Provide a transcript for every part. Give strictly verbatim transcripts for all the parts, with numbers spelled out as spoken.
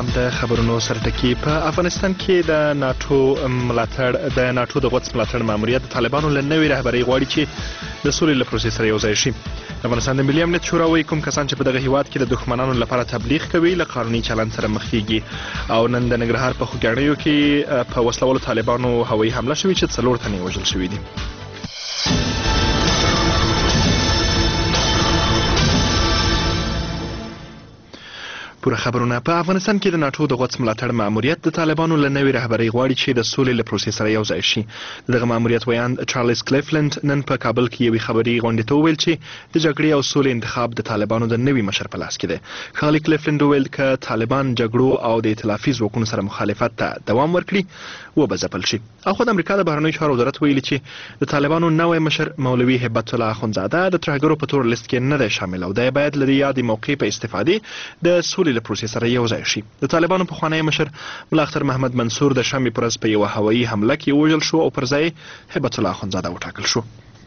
سلام. د خبرونو سرټکی په افغانستان کې د ناتو ملاتړ د ناتو د غوڅ ملاتړ ماموریت د طالبانو له نوې رهبرۍ غواړي چې د سولې له پروسې سره یوځای شي. افغانستان د ملي امنیت شورا وایي کوم کسان چې په دغه هیواد کې د دښمنانو لپاره تبلیغ کوي له قانوني چلند سره مخ کیږي. او نن د ننګرهار په خوږیاڼیو کې په وسلوالو طالبانو هوایي حمله شوې چې څلور تنې وژل شوي دي. پوره خبرونه. په افغانستان کې د ناتو د غوڅ ملاتړ ماموریت د طالبانو له نوې رهبرۍ غواړي چې د سولې له پروسې سره یوځای شي. دغه ماموریت ویاند چارلز کلیفلند نن په کابل کې یوې خبري غونډې ته وویل چې د جګړې او سولې انتخاب د طالبانو د نوي مشر په لاس کې دی. ښاغلي کلیفلند وویل که طالبان جګړو او د ائتلافي ځواکونو سره مخالفت ته دوام ورکړي وبه ځپل شي. او خو د امریکا د بهرنیو چارو وزارت ویلي چې د طالبانو نوی مشر مولوي هبت الله اخندزاده د ترهګرو په تور لیست کې نه دی شامل او دی باید له دې یادې موقع په استفادې د سولې له پروسې سره یوځای شي. د طالبانو پخوانی مشر ملا اختر محمد منصور د شنبې پر ورځ په یوه هوایي حمله کې ووژل شو او پر ځای هبت الله اخندزاده وټاکل شو.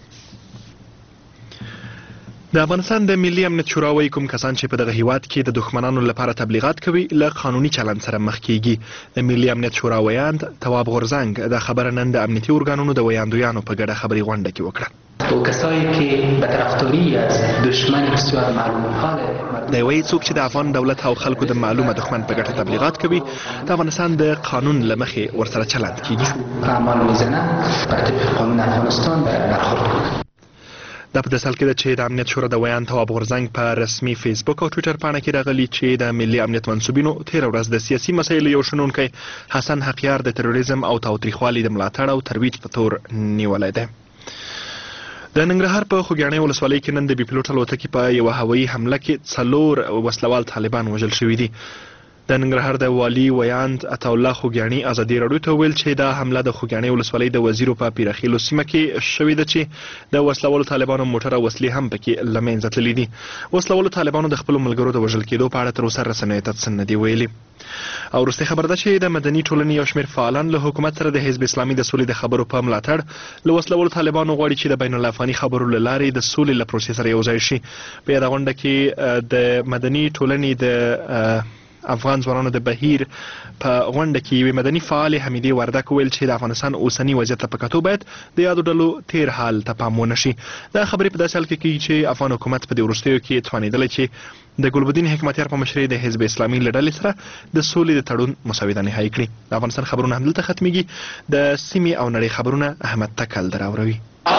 د افغانستان د ملي امنیت شورا وایي کوم کسان چې په دغه هیواد کې د دښمنانو لپاره تبلیغات کوي له قانوني چلند سره مخ کیږي. د ملي امنیت شورا ویاند تواب غورزنګ د خبره نن د امنیتي ارګانونو د ویاندویانو په ګډه خبري غونډه کې وکړه. او کسایی که به طرفداری از دشمن بسیار معلوم حاله دی وایي څوک چې د افغان دولت او خلکو د معلومه دښمن په ګټه تبلیغات کوي د افغانستان د قانون له مخې ورسره چلند کیږي. اعمال میزنه بر طبق قانون افغانستان برخورد. دا په داسې حال کې ده چې د امنیت شورا د ویاند تواب غورزنګ په رسمي فیسبوک او ټویټر پاڼه کې راغلي چې د ملي امنیت منصوبینو تېره ورځ د سیاسي مسایلو یو شنونکی حسن حقیار د تروریزم او تاوتریخوالي د ملاتړ او ترویج په تور نیولی دی. د ننګرهار په خوږیاڼي ولسوالۍ کې نن د بي پلوټ الوتکې په یوه هوایي حمله کې څلور وسلوال طالبان وژل شوي دي. د ننګرهار د والي ویاند عطاالله خوږیاڼي ازادي راډیو ته ویل چې دا حمله د خوږیاڼي ولسوالۍ د وزیرو په پیرخیلو سیمه کې شوې ده چې د وسلوالو طالبانو موټر او وسلې هم پکې له منځه تللي دي. وسلوالو طالبانو د خپلو ملګرو د وژل کېدو په اړه تر اوسه رسنیو ته څه نه دي ویلي. او وروستۍ خبر ده چې د مدني ټولنې یو شمېر فعالان له حکومت سره د حزب اسلامي د سولې د خبرو په ملاتړ له وسلوالو طالبانو غواړي چې د بین الافغاني خبرو له لارې د سولې له پروسې سره یوځای شي. په یاده غونډه کې د مدني ټولنې د افغان ځوانانو د بهیر په غونډه کې یوې مدني فعالې حمیدې وردک ویل چې د افغانستان اوسني وضعیت ته په کتو باید د یادو ډلو تیر حال ته پام ونه شي. دا خبرې په داسې حال کې کېږي چې افغان حکومت په دې وروستیو کې توانېدلی چې د ګلبدین حکمتیار په مشرۍ د حزب اسلامي له ډلې سره د سولې د تړون مسودې نهایي کړي. د افغانستان خبرونه همدلته ختمیږي. د سیمې او نړۍ خبرونه احمد تکل دراوروي.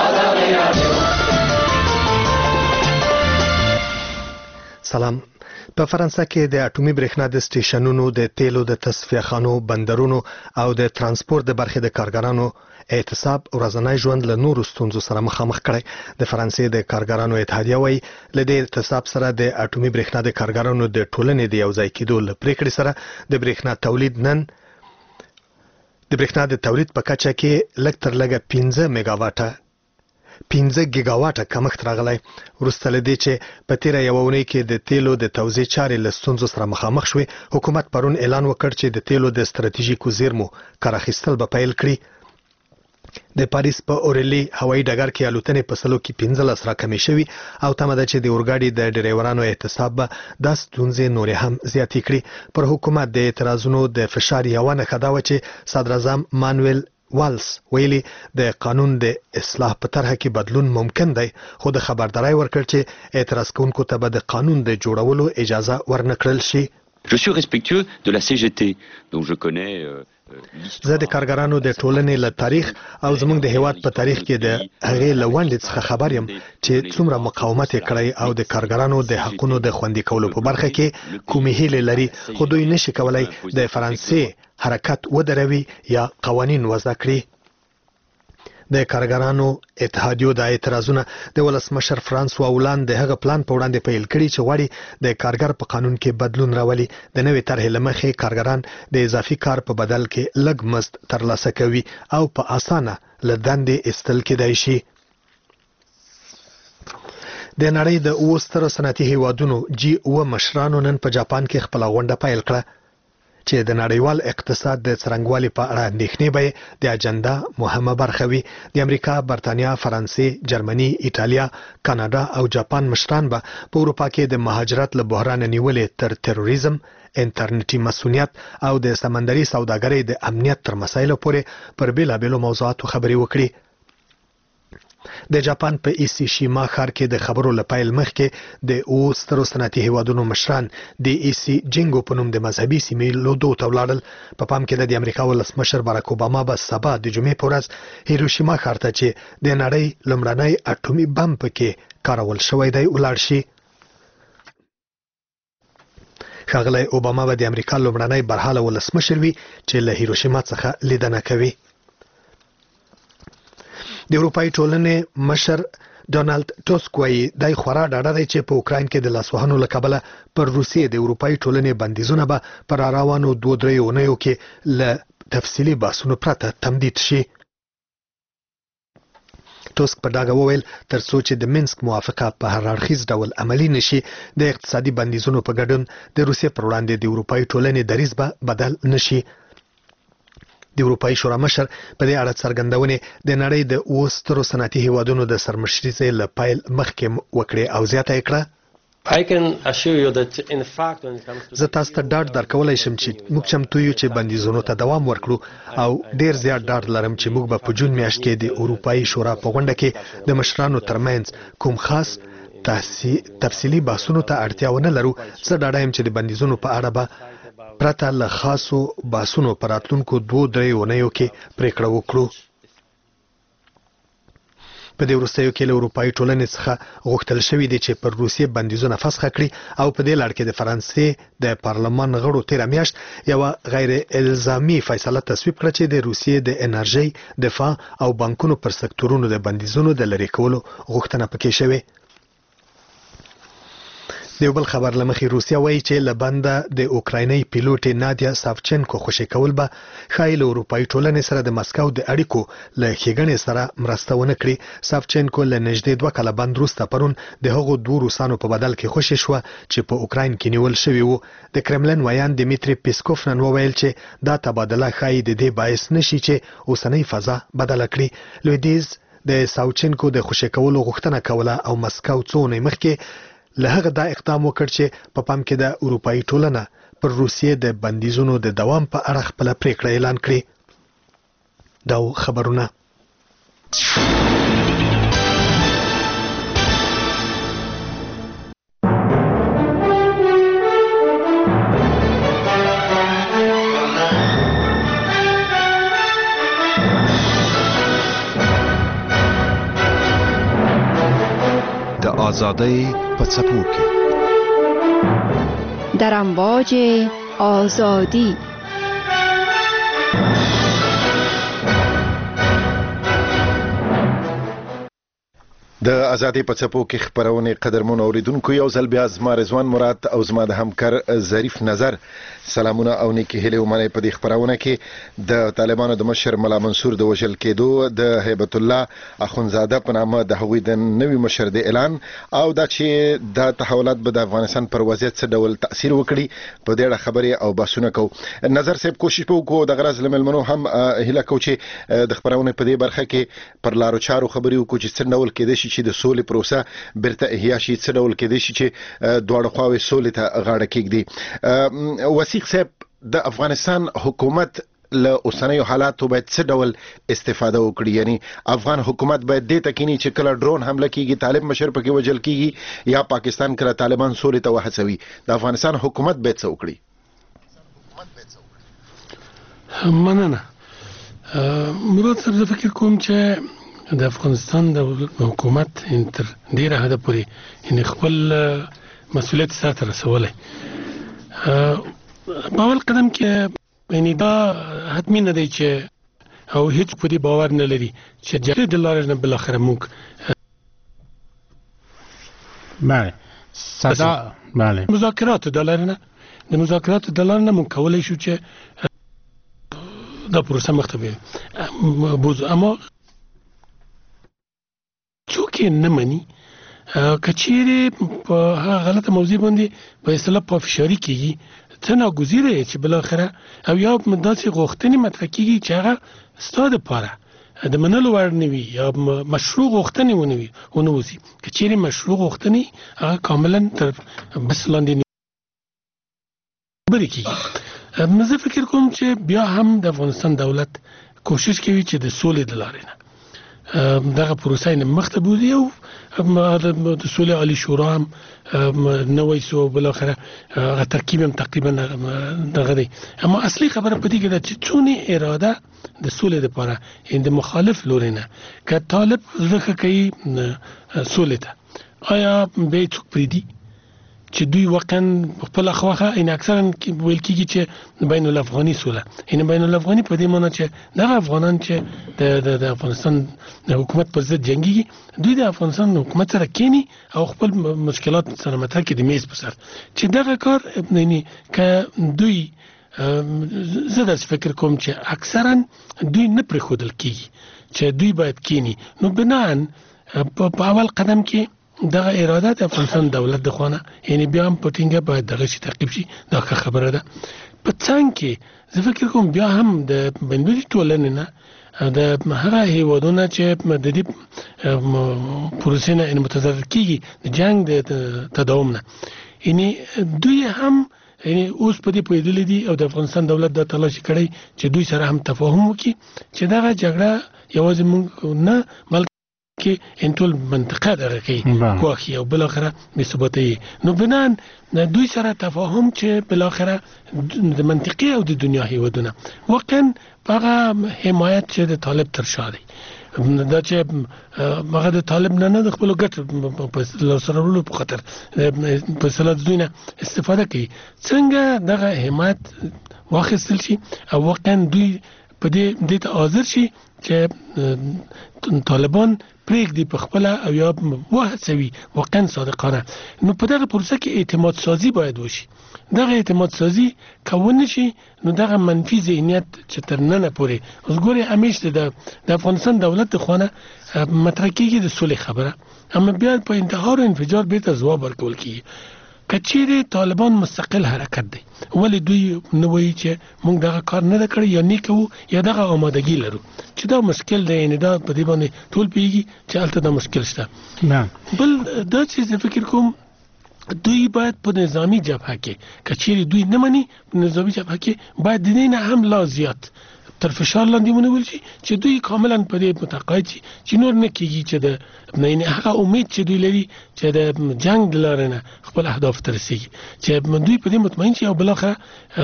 سلام. په فرانسه کې د اټومي برېښنا د سټیشنونو د تیلو د تصفیه خانو بندرونو او د ترانسپورت د برخې د کارګرانو اعتصاب ورځنی ژوند له نورو ستونزو سره مخامخ کړی. د فرانسې د کارګرانو اتحادیه وایي له دې اعتصاب سره د اټومي برېښنا د کارګرانو د ټولنې د یوځای کېدو له پریکړې سره د برېښنا تولید نن د برېښنا د تولید په کچه کې لږ تر لږه پنځه میگاواټه پنځه ګیگاواټه کمښت راغلی. وروسته له دې چې په تیره یوه اونۍ کې د تیلو د توزیع چارې له ستونزو سره مخامخ شوې، حکومت پرون اعلان وکړ چې د تیلو د ستراتیژیکو زیرمو کار اخیستل به پیل کړي. د پاریس په اورلی هوایي ډګر کې الوتنې په سلو کې پنځلس راکمې شوي او تمه ده چې د اورګاډي د ډریورانو اعتصاب به دا ستونزې نورې هم زیاتې کړي. پر حکومت د اعتراضونو د فشار یوه نښه دا وه چې صدراعظم مانویل والس ویلي د قانون د اصلاح په طرحه کې بدلون ممکن دی، خو د خبرداري ورکړ چې اعتراض کوونکو ته به د قانون د جوړولو اجازه ورنکړل شي. Je suis respectueux de la C G T dont je connais زه د کارګرانو د ټولنې له تاریخ او زموږ د هیواد په تاریخ کې د هغې له ونډې څخه خبر یم چې څومره مقاومت یې کړی او د کارګرانو د حقونو د خوندي کولو په برخه کې کومې هیلې لري، خو دوی نشي کولای د فرانسې حرکت ودروي یا قوانین وضع کړي. د کارګرانو اتحادیو د اعتراضونه د ولسمشر فرانسوا اولان د هغه پلان په وړاندې پیل کړي چې غواړي د کارګر په قانون کې بدلون راولي. د نوې طرحې له مخې کارګران د اضافي کار په بدل کې لږ مزد ترلاسه کوي او په اسانه له دندې ایستل کېدای شي. د نړۍ د اوو سترو صنعتي هیوادونو جی اوه مشرانو نن په جاپان کې خپله غونډه پیل کړه چې د نړیوال اقتصاد د څرنګوالي په اړه اندېښنې به د اجنډا مهمه برخه وي. د امریکا، برتانیا، فرانسې، جرمني، ایټالیا، کاناډا او جاپان مشران به په اروپا کې د مهاجرت له بحران نیولې تر تروریزم، انټرنیټي مسؤلیت او د سمندري سوداګرۍ د امنیت تر مسایلو پورې پر بیلابیلو موضوعاتو خبرې وکړي. د جاپان په ایسیشیما ښار کې د خبرو له پیل مخکې د اوو سترو صنعتي هیوادونو مشران د ایسی جینګو په نوم د مذهبي سیمې لیدو ته ولاړل. په پام کې د امریکا ولسمشر باراک اوباما به سبا د جمعې په ورځ هیروشیما ښار ته چې د نړۍ لومړنی اټومي بم پکې کارول شوی دی ولاړ شي. ښاغلی اوباما به د امریکا لومړنی برحاله ولسمشر وي چې له هیروشیما څخه لیدنه کوي. د اروپایي ټولنې مشر ډونالد ټوسک وایي دی خورا ډاډه دی چې په اوکراین کې د لاسوهنو له کبله پر روسیې د اروپایي ټولنې بندیزونه به پر راروانو دوه دریو اونیو کې له تفصیلي بحثونو پرته تمدید شي. ټوسک په ډاګه وویل تر څو چې د منسک موافقه په هر اړخیز ډول عملي نشي د اقتصادي بندیزونو په ګډون د روسیې پر وړاندې د اروپایي ټولنې دریځ به بدل نشي. د اروپایي شورا مشر په دې اړه څرګندونې د نړۍ د اوو سترو صنعتي هیوادونو د سرمشرۍ له پیل مخکې وکړې او زیاته یې کړه زه تاسو ته ډاډ درکولی شم چې موږ چمتو یو چې بندیزونو ته دوام ورکړو او ډیر زیات ډاډ لرم چې موږ به په جون میاشت کې د اروپایي شورا په غونډه کې د مشرانو ترمنځ کوم خاص تفصیلي بحثونو ته اړتیا ونه لرو. زه ډاډه یم چې د بندیزونو په اړه به پرته له خاصو بحثونو په راتلونکو دوو دریو اونیو کې پریکړه وکړو. په دې وروستیو کې له اروپایي ټولنې څخه غوښتل شوي دي چې پر روسیې بندیزونه فسخ کړي او په دې لړ کې د فرانسې د پارلمان غړو تیره میاشت یوه غیر الزامي فیصله تصویب کړه چې د روسیې د انرژۍ، دفاع او بانکونو پر سکتورونو د بندیزونو د لرې کولو غوښتنه پکې شوې. د یو بل خبر له مخې روسیه وایي چې له بنده د اوکرایني پیلوټې نادیا سافچنکو خوشي کول به ښایي له اروپایي ټولنې سره د مسکو د اړیکو له ښېګڼې سره مرسته ونه کړي. سافچنکو له نږدې دوه کاله بند وروسته پرون د هغو دوو روسانو په بدل کې خوشي شوه چې په اوکراین کې نیول شوي وو. د کرملن ویان دمیتری پیسکوف نن وویل چې دا تبادله ښایي د دې باعث نشي چې اوسنۍ فضا بدله کړي. لویدیځ د سافچنکو د خوشي کولو غوښتنه کوله او مسکو څو اونۍ مخکې له هغه دا اقدام وکړ چې په پام کې د اروپایي ټولنه پر روسیې د بندیزونو د دوام په اړه خپله پریکړه اعلان کړي. دا خبرونه آزادی په څپو کې در امواج آزادی د ازادي په څپو کې خبرونه قدرمن اوریدونکو یو ځل بیا زما رضوان مراد او زما د همکار ظریف نظر سلامونه او نیکی هیله ومنه په دې خبرونه کې د طالبانو د مشر ملا منصور د وژل کېدو د هیبت الله اخونزاده په نامه د هوی د نوي مشر د اعلان او دا چې د تحولات به د افغانستان پر وضعیت څه ډول تاثیر وکړي په دې اړه خبرې او بحثونه کوو. نظر صاحب کوشش وکړو د غرض لملمنو هم هیله کو چې د خبرونه په دې برخه کې پر لارو چارو خبرې وکړو چې څه ډول کېدې شي چې د سولې پروسه برته احیا شي، څه ډول کېدې شي چې دواړه خواوې سولې ته غاړه کېږدي. وثیق صاحب د افغانستان حکومت له اوسنیو حالاتو باید څه ډول استفاده وکړي؟ یعنی افغان حکومت باید دې تکینی چې کله ډرون حمله کیږي طالب مشر پکې وجل کیږي یا پاکستان کله طالبان سولې ته وهڅوي، د افغانستان حکومت باید څه وکړي؟ مننه. مراد صاحب زه فکر کوم چې د افغانستان د حکومت تر ډیره حده پورې یعنی خپل مسؤلیت سره رسولای. په اول قدم کې یعنی دا حتمی نه دی چې او هیڅ په دې باور نه لري چې جګړه د لارې نه بل اخر موږ بله صدا بله مذاکرات د لارې نه د مذاکرات د لارې نه موږ کولای شو چې دا پروسه مخته بوز اما څوک نه مني کچېره په غلطه موضوع باندې په اصطلاح په فشاری کېږي څه ناګزیره چې بل اخره او یا داسې غوښتنې مطرح کېږي چې هغه ستاسو لپاره د منلو وړ نه وي یا مشروع غوښتنې ونه وي ونه وسی کچېره مشروع غوښتنې هغه کاملا تر بس لاندې خبرې کیږي. زه فکر کوم چې بیا هم د افغانستان دولت کوشش کوي چې د سولې د لارې نه دغه پروسه یې مخته بوزي او د سولې عالی شورا هم نوې سو بل اخره هغه ترکیب هم تقریبا دغه دی. اما اصلي خبره پدې کې ده چې څونه اراده د سولې لپاره د مخالف لوري نه که طالب زکه کوي سولې ته آیا به څوک پریدي چې دوی واقعا خپل خواخه ان اکثرا ویل کیږي چې بین الافغاني سوله ان بین الافغاني په دې معنی چې دغه افغانان چې د د افغانستان د حکومت پر ضد جنگي دوی د افغانستان حکومت سره کینی او خپل مشکلات سره مطرح کړي د میز په سر چې دغه کار ابنني ک دوی زه د فکر کوم چې اکثرا دوی نه پرې خودل کیږي چې دوی باید کینی نو بنان په اول قدم کې دغه اراده د افغانستان دولت د خوانه یعنی بیا هم پټینګه باید دغه شي تعقیب شي دا خبره ده. په څنګه کې زه فکر کوم بیا هم د بنوي ټولنې نه د هغه هیوادونه چې د دې پروسې نه متضرر کیږي د جنگ د تداوم نه یعنی دوی هم یعنی اوس په دې پوهېدلې دي او د افغانستان دولت د تلاش کړی چې دوی سره هم تفاهم وکړي چې دغه جګړه یوازې موږ نه بلکې کې انټول منطقه دغه کې کوخي او بل اخره مثبتي نو بنان دوی سره تفاهم چې بل اخره د منطقي او د دنیا هیوادونه واقعا هغه حمایت چې د طالب تر شا دی دا چې هغه د طالب نه نه د خپل ګټ په سرولو په خاطر په سلاد دوی نه استفاده کوي څنګه دغه حمایت واخیستل شي او واقعا دوی په دې د حاضر شي چې طالبان پریږدي په خپل او یا وهڅوي واقعا صادقانه نو په دغه پروسه کې اعتماد سازي باید وشي. دغه اعتماد سازي کول شي نو دغه منفي ذهنیت چې تر نن پورې اوس ګوري همیشه د د افغانستان دولت خوانه مطرح کیږي د سولې خبره اما بیا په انتحار او انفجار به ته ځواب ورکول کیږي. کچېره طالبان مستقل حرکت دی ولی دوی نو وایي چې موږ دغه کار نه کړی یا نه کوو یا دغه آمادګي لرو چې دا مشکل دی نه دا په دې باندې ټول پیږي چې البته دا مشکل شته. نه بل دا چې فکر کوم دوی باید په نظامی جبهه کې کچېره دوی نه مني په نظامی جبهه کې باید د نه هم لا زیات تر فشار لاندې ونیول شي چې دوی کاملا په دې متقاعد شي چې نور نه کیږي چې د نه هغه امید چې دوی لري چې د جنگ د لارې نه خپل اهداف ته رسیږي چې دوی په دې مطمئن شي او بل اخره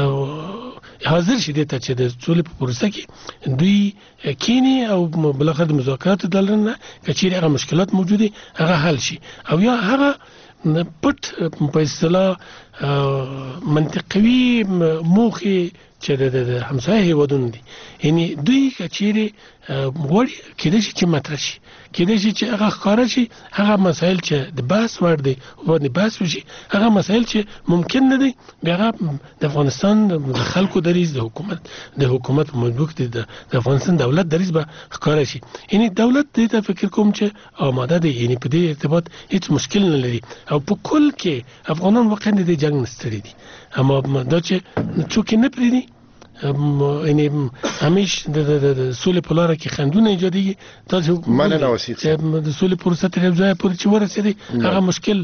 حاضر شي ته چې د سولې په پروسه کې دوی کینی او بل اخره د مذاکرات د لارې نه کچېره هغه مشکلات موجوده هغه حل شي او یا هغه پټ په اصطلاح منطقوي موخه چې د همسایه هیوادونو دي یعنی دوی کچېره وړي کېدای شي چې مطرح شي کېدای شي چې هغه ښکاره شي هغه مسایل چې د بحث وړ دي باندې بحث وشي هغه مسایل چې ممکن نه دي بیا د افغانستان د خلکو دریز د حکومت د حکومت مطبوق دي د افغانستان دولت دریز به ښکاره شي یعنی دولت دې ته فکر کوم چې آماده دي یعنی په دې ارتباط هیڅ مشکل نه لري او په کل کې افغانان واقعا د جنگ نستړي دي اما دا چې څوک نه پریدي یعنی همیش د د سولې په لار کې خندونه ایجادي تاسو معنی نه وسیږي چې د سولې پروسه تر یو ځای پورې چې ورسېږي هغه مشکل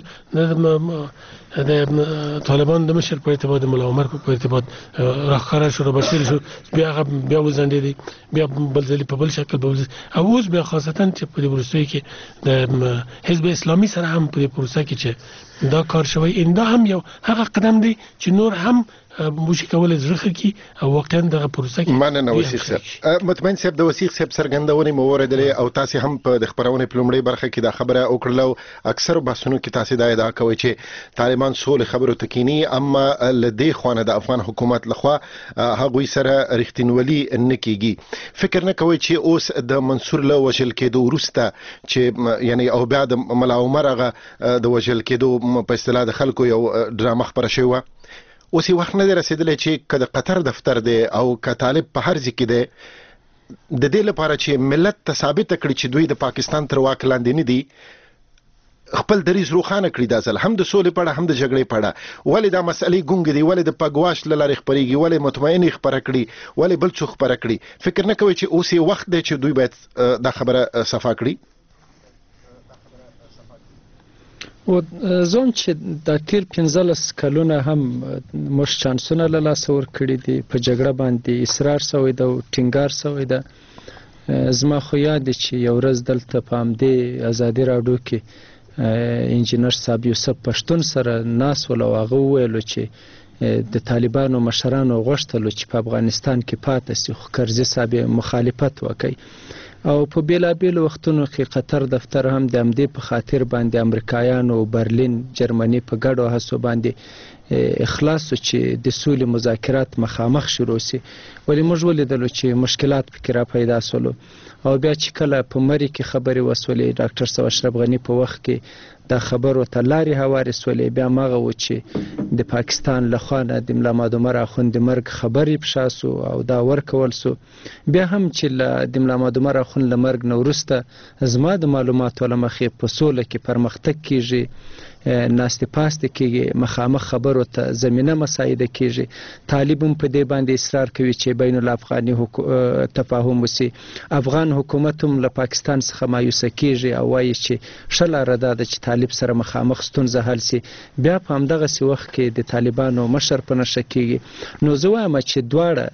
د طالبان د مشر په ارتباط د مولا عمر په ارتباط راخره شو بشیر شو بیا هغه بیا وزندې دي بیا بل ځلې په بل شکل به او اوس بیا خاصتا چې په دې پروسه کې د حزب اسلامي سره هم په دې پروسه کې چې دا کار شوی انده هم یو هغه قدم دی چې نور هم موږ کولای زړه کی او واقعا دغه پروسه کې معنی نه وسیخ صاحب مطمئن صاحب د وسیخ صاحب سرګندونې موردلې او تاسو هم په د خبرونه په لومړی برخه کې دا خبره وکړلو اکثر بحثونو کې تاسو دا ادعا کوي چې طالبان سول خبرو تکینی اما لدی خوانه د افغان حکومت لخوا هغه سره رښتینولي نه کیږي فکر نه کوي چې اوس د منصور له وجل کېدو ورسته چې یعنی او بعد ملا عمر هغه د وجل کېدو په اصطلاح د خلکو یو ډرامه خبره شوی اوس وخت نه رسیدلی چې کله قطر دفتر دی او ک طالب په هر ځای کې دی د دې لپاره چې ملت ته ثابت کړي چې دوی د پاکستان تر واک لاندې نه دي خپل دریز روخانه کړی دا ځل هم د سولې پړه هم د جګړې پړه ولې دا مسلې ګونګ دي ولې د پګواش لاره خبريږي ولې مطمئن خبره کړي ولې بل څه خبره کړي فکر نه کوي چې اوس وخت دی چې دوی باید دا خبره صفا کړي او زوم چې د تیر پنځلس کلونه هم مش چانسونه له لاس ورکړي دي په جګړه باندې اصرار شوی دی او ټینګار شوی دی. زما خو یاد چې یو ورځ دلته په همدې ازادي راډیو کې انجینر صاحب یوسف پښتون سره ناست ول او هغه وویلو چې د طالبانو مشرانو غوښتلو چې په افغانستان کې پاتې شي، خو کرزي صاحب مخالفت وکړي او په بیلابیلو وختونو کې قطر دفتر هم د همدې په خاطر باندې امریکایانو برلین جرمني په ګډو هڅو باندې اخلاص چې د سولې مذاکرات مخامخ شروع شي، ولې موږ ولیدلو چې مشکلات پکې را پیدا شول او بیا چې کله په مری کې خبرې وسولې ډاکټر صاحب اشرف غنی په وخت کې دا خبرو ته لارې هوارې سولې، بیا مغه و چې د پاکستان له خوا نه د ملا محمد عمر اخوند د مرګ خبرې پشا سو او دا ورکول سو، بیا هم چې د ملا محمد عمر اخوند له مرګ نه وروسته زما د معلوماتو له مخې په سوله کې پرمختګ کیږي، ناستې پاستې کېږي، مخامخ خبرو ته زمینه مساعده کېږي. طالب هم په دې باندې اصرار کوي چې بین الافغاني تفاهم وسي. افغان حکومت هم له پاکستان څخه مایوسه کېږي او وایي چې ښه لاره دا ده چې طالب سره مخامخ ستونزه حل سي. بیا په همدغسې وخت کې د طالبانو مشر په نښه کېږي. نو زه وایم چې دواړه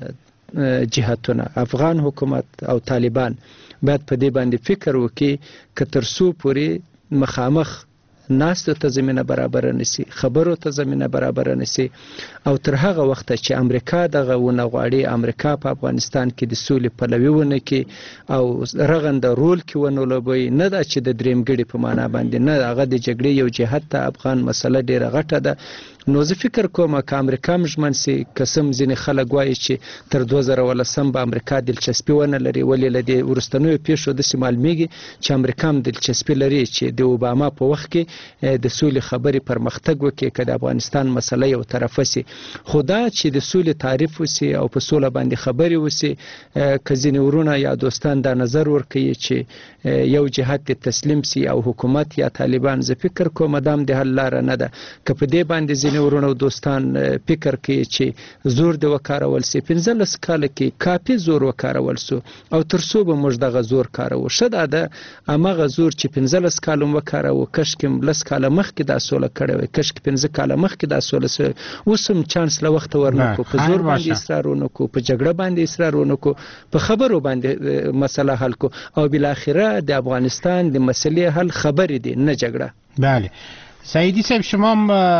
جهتونه افغان حکومت او طالبان باید په دې باندې فکر وکړي که تر څو پورې مخامخ ناستو ته زمینه برابر نسی، خبرو ته زمینه برابر نسی او تر هغه وخت چې امریکا دغه ونه غواړي امریکا په افغانستان کې د سولې پلوي ونه کې او رغنده رول کې ونه لوبوي، نه دا چې د درېمګړي په معنا باندې، نه هغه د جګړې یو جهت ته افغان مسله ډیره غټه ده. نو زه فکر کوم که امریکا مژمن سي، قسم ځینې خلک وایي چې تر دوه زره ولسم به امریکا دلچسپي ونه لري، ولې له دې وروستنیو پیښو داسې معلومیږي چې امریکا هم دلچسپي لري چې د اوباما په وخت کې د سولې خبرې پرمختګ وکړي که د افغانستان مسله یو طرفه سي. خو دا چې د سولې تعریف وسي او په سوله باندې خبرې وسي، که ځینې ورونه یا دوستان دا نظر ورکوي چې یو جهت د تسلیم سي او حکومت یا طالبان، زه فکر کوم دام د حل لاره نه ده. که په دې باندې ځینې ورونه او دوستان فکر کوي چې زور د وکارول سي، پنځلس کاله کې کافي زور وکارول سو او تر څو به موږ دغه زور کاروو. ښه دا ده هماغه زور چې پنځلس کاله م وکاروو، کشکې م لس کاله مخکې دا سوله کړې وای، کشکې پنځه کاله مخکې دا سوله سوی، اوس هم چانس له وخته ورنکړو، په زور باندې اصرار ونکړو، په جګړه باندې اصرار ونکړو، په خبرو باندې مسله حل کو او بالاخره د افغانستان د مسلې حل خبرې دي نه جګړه. بله سعیدی صاحب، شما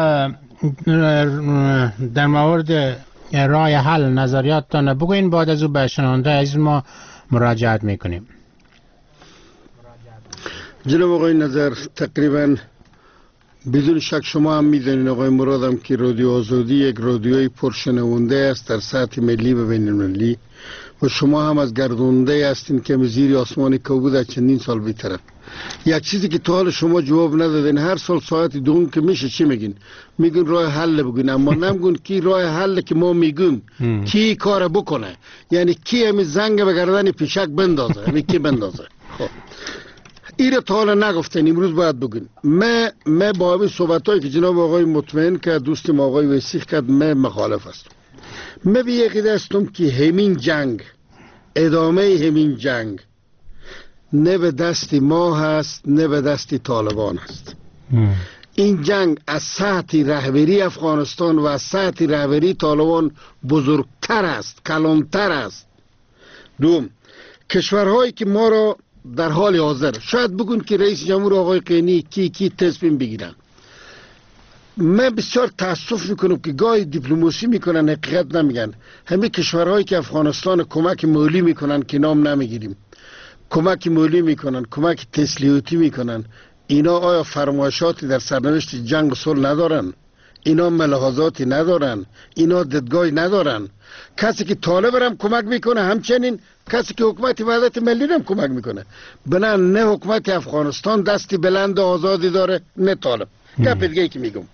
در مورد راه حل نظریاتتان بگوین، بعد از او به شنونده از ما مراجعت میکنیم. جناب آقای نظر، تقریبا بدون شک شما هم میدونین آقای مرادم که رادیو آزادی یک رادیوی پرشنونده است در سطح ملی و بین المللی و شما هم از گردونده هستین که زیر آسمان کبود از چندین سال بی‌طرف. یک چیزی که تا حال شما جواب ندادین، هر سال ساعت دوم که میشه چی میگین؟ میگن راه حل بگین، اما نمیگن کی راه حل که ما میگیم کی کار بکنه، یعنی کی همین زنگ به گردن پیشک بندازه، همین کی بندازه. خب ایره تا حالا نگفتن، امروز باید بگین. من من با همین صحبتایی که جناب آقای مطمئن که دوست ما آقای وسیق کرد، من مخالف هستم. من به یکی هستم که همین جنگ، ادامه همین جنگ نه به دست ما هست نه به دست طالبان هست. این جنگ از سطح رهبری افغانستان و از سطح رهبری طالبان بزرگتر است، کلانتر است. دوم، کشورهایی که ما را در حال حاضر شاید بگن که رئیس جمهور آقای قینی کی کی تصمیم بگیرن، من بسیار تاسف میکنم که گاهی دیپلماسی میکنن حقیقت نمیگن. همه کشورهایی که افغانستان کمک مالی میکنن که نام نمیگیریم، کمک مالی میکنن، کمک تسلیحاتی میکنن، اینا آیا فرمایشاتی در سرنوشت جنگ و صلح ندارن؟ اینا ملاحظاتی ندارن؟ اینا دیدگاهی ندارن؟ کسی که طالب هم کمک میکنه، همچنین کسی که حکومت وحدت ملی هم کمک میکنه. بنا نه حکومت افغانستان دستی بلند و آزادی داره نه طالب. گپ دیگه که میگم،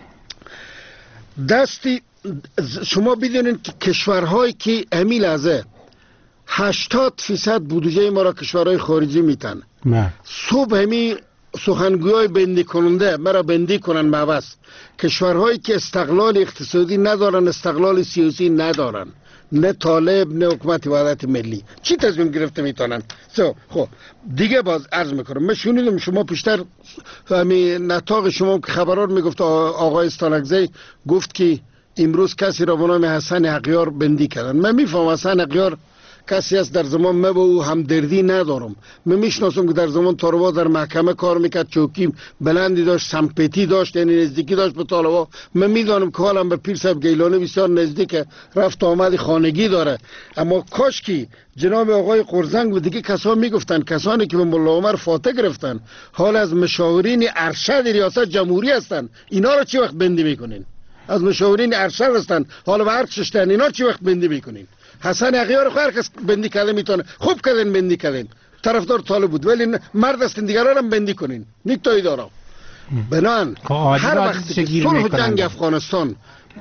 دستی شما بدونین که کشورهایی که امی لحظه هشتاد فیصد بودجه ما را کشورهای خارجی میتن، صبح همی سخنگوی های بندی کننده مرا بندی کنن موث، کشورهایی که استقلال اقتصادی ندارن، استقلال سیاسی ندارن، نه طالب نه حکومت وحدت ملی چی تصمیم گرفته میتونن. سو خب دیگه باز عرض میکنم من شنیدم شما پیشتر همین نطاق شما که خبران میگفت آقای استانکزی گفت که امروز کسی را به نام حسن حقیار بندی کردن. من میفهم حسن حقیار کسی است در زمان من با او همدردی ندارم. من میشناسم که در زمان طالبا در محکمه کار میکرد، چوکی بلندی داشت، سمپتی داشت، یعنی نزدیکی داشت به طالبا. من میدانم که حالا به پیر صاحب گیلانی بسیار نزدیک، رفت آمد خانگی داره. اما کاش که جناب آقای قرزنگ و دیگه کسان میگفتن کسانی که به ملا عمر فاتح گرفتن حال از مشاورین ارشد ریاست جمهوری هستن، اینا رو چی وقت بندی میکنین؟ از مشاورین ارشد هستن حالا به ارشدن، اینا چی وقت بندی میکنین؟ حسن حقیار خو هر کس بندی کردن میتونه، خوب کردن بندی کردن، طرفدار طالب بود ولی مرد است دیگران هم بندی کنین. نیکتایی دارم بنان هر وقتی که صلح جنگ افغانستان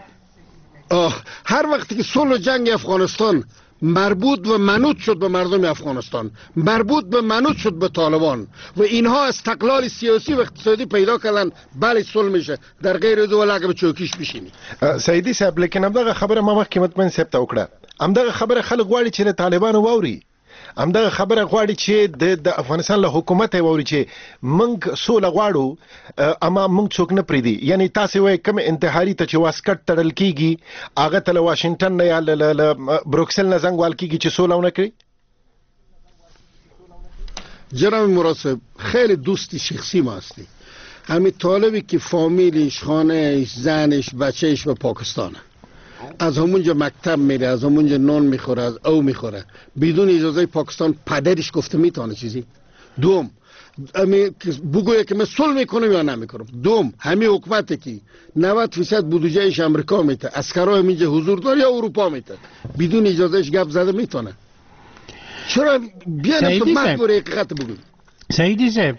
هر وقتی که صلح جنگ افغانستان مربوط و منوط شد به مردم افغانستان، مربوط به منوط شد به طالبان و اینها استقلال سیاسی و اقتصادی پیدا کردن، بله صلح میشه. در غیر دول اگه به چوکیش بشینی. سیدی صاحب لیکن همدغه خبره ما مخکې مطمئن صاحب ته وکړه، همدغه خبره خلک غواړي چې د طالبانو واوري، همدغه خبره غواړي چې د افغانستان له حکومت واوري چې موږ سوله غواړو اما موږ څوک نه پریدي. یعنی تاسو وایي کوم انتحاري ته چې واسکټ تړل کیږي هغه ته له واشنگټن نه یا له بروکسل نه زنګ وال کیږي چې سوله ونه کړي. جناب مراد صاحب خیلی دوستی شخصی ما هستی. همین طالبی که فامیلش، خانهش، زنش، بچهش به پاکستانه، از همونجا مکتب میره، از همونجا نان میخوره، از او میخوره، بدون اجازه پاکستان پدرش گفته میتونه چیزی. دوم امی بگویه که من صلح میکنم یا نمیکنم. دوم همین حکومتی که نود درصد بودجهش امریکا میته، عسکرای اینجا حضور داره یا اروپا میته، بدون اجازهش گپ زده میتونه. چرا بیان تو مجبور حقیقت بگوی؟ سیدی صاحب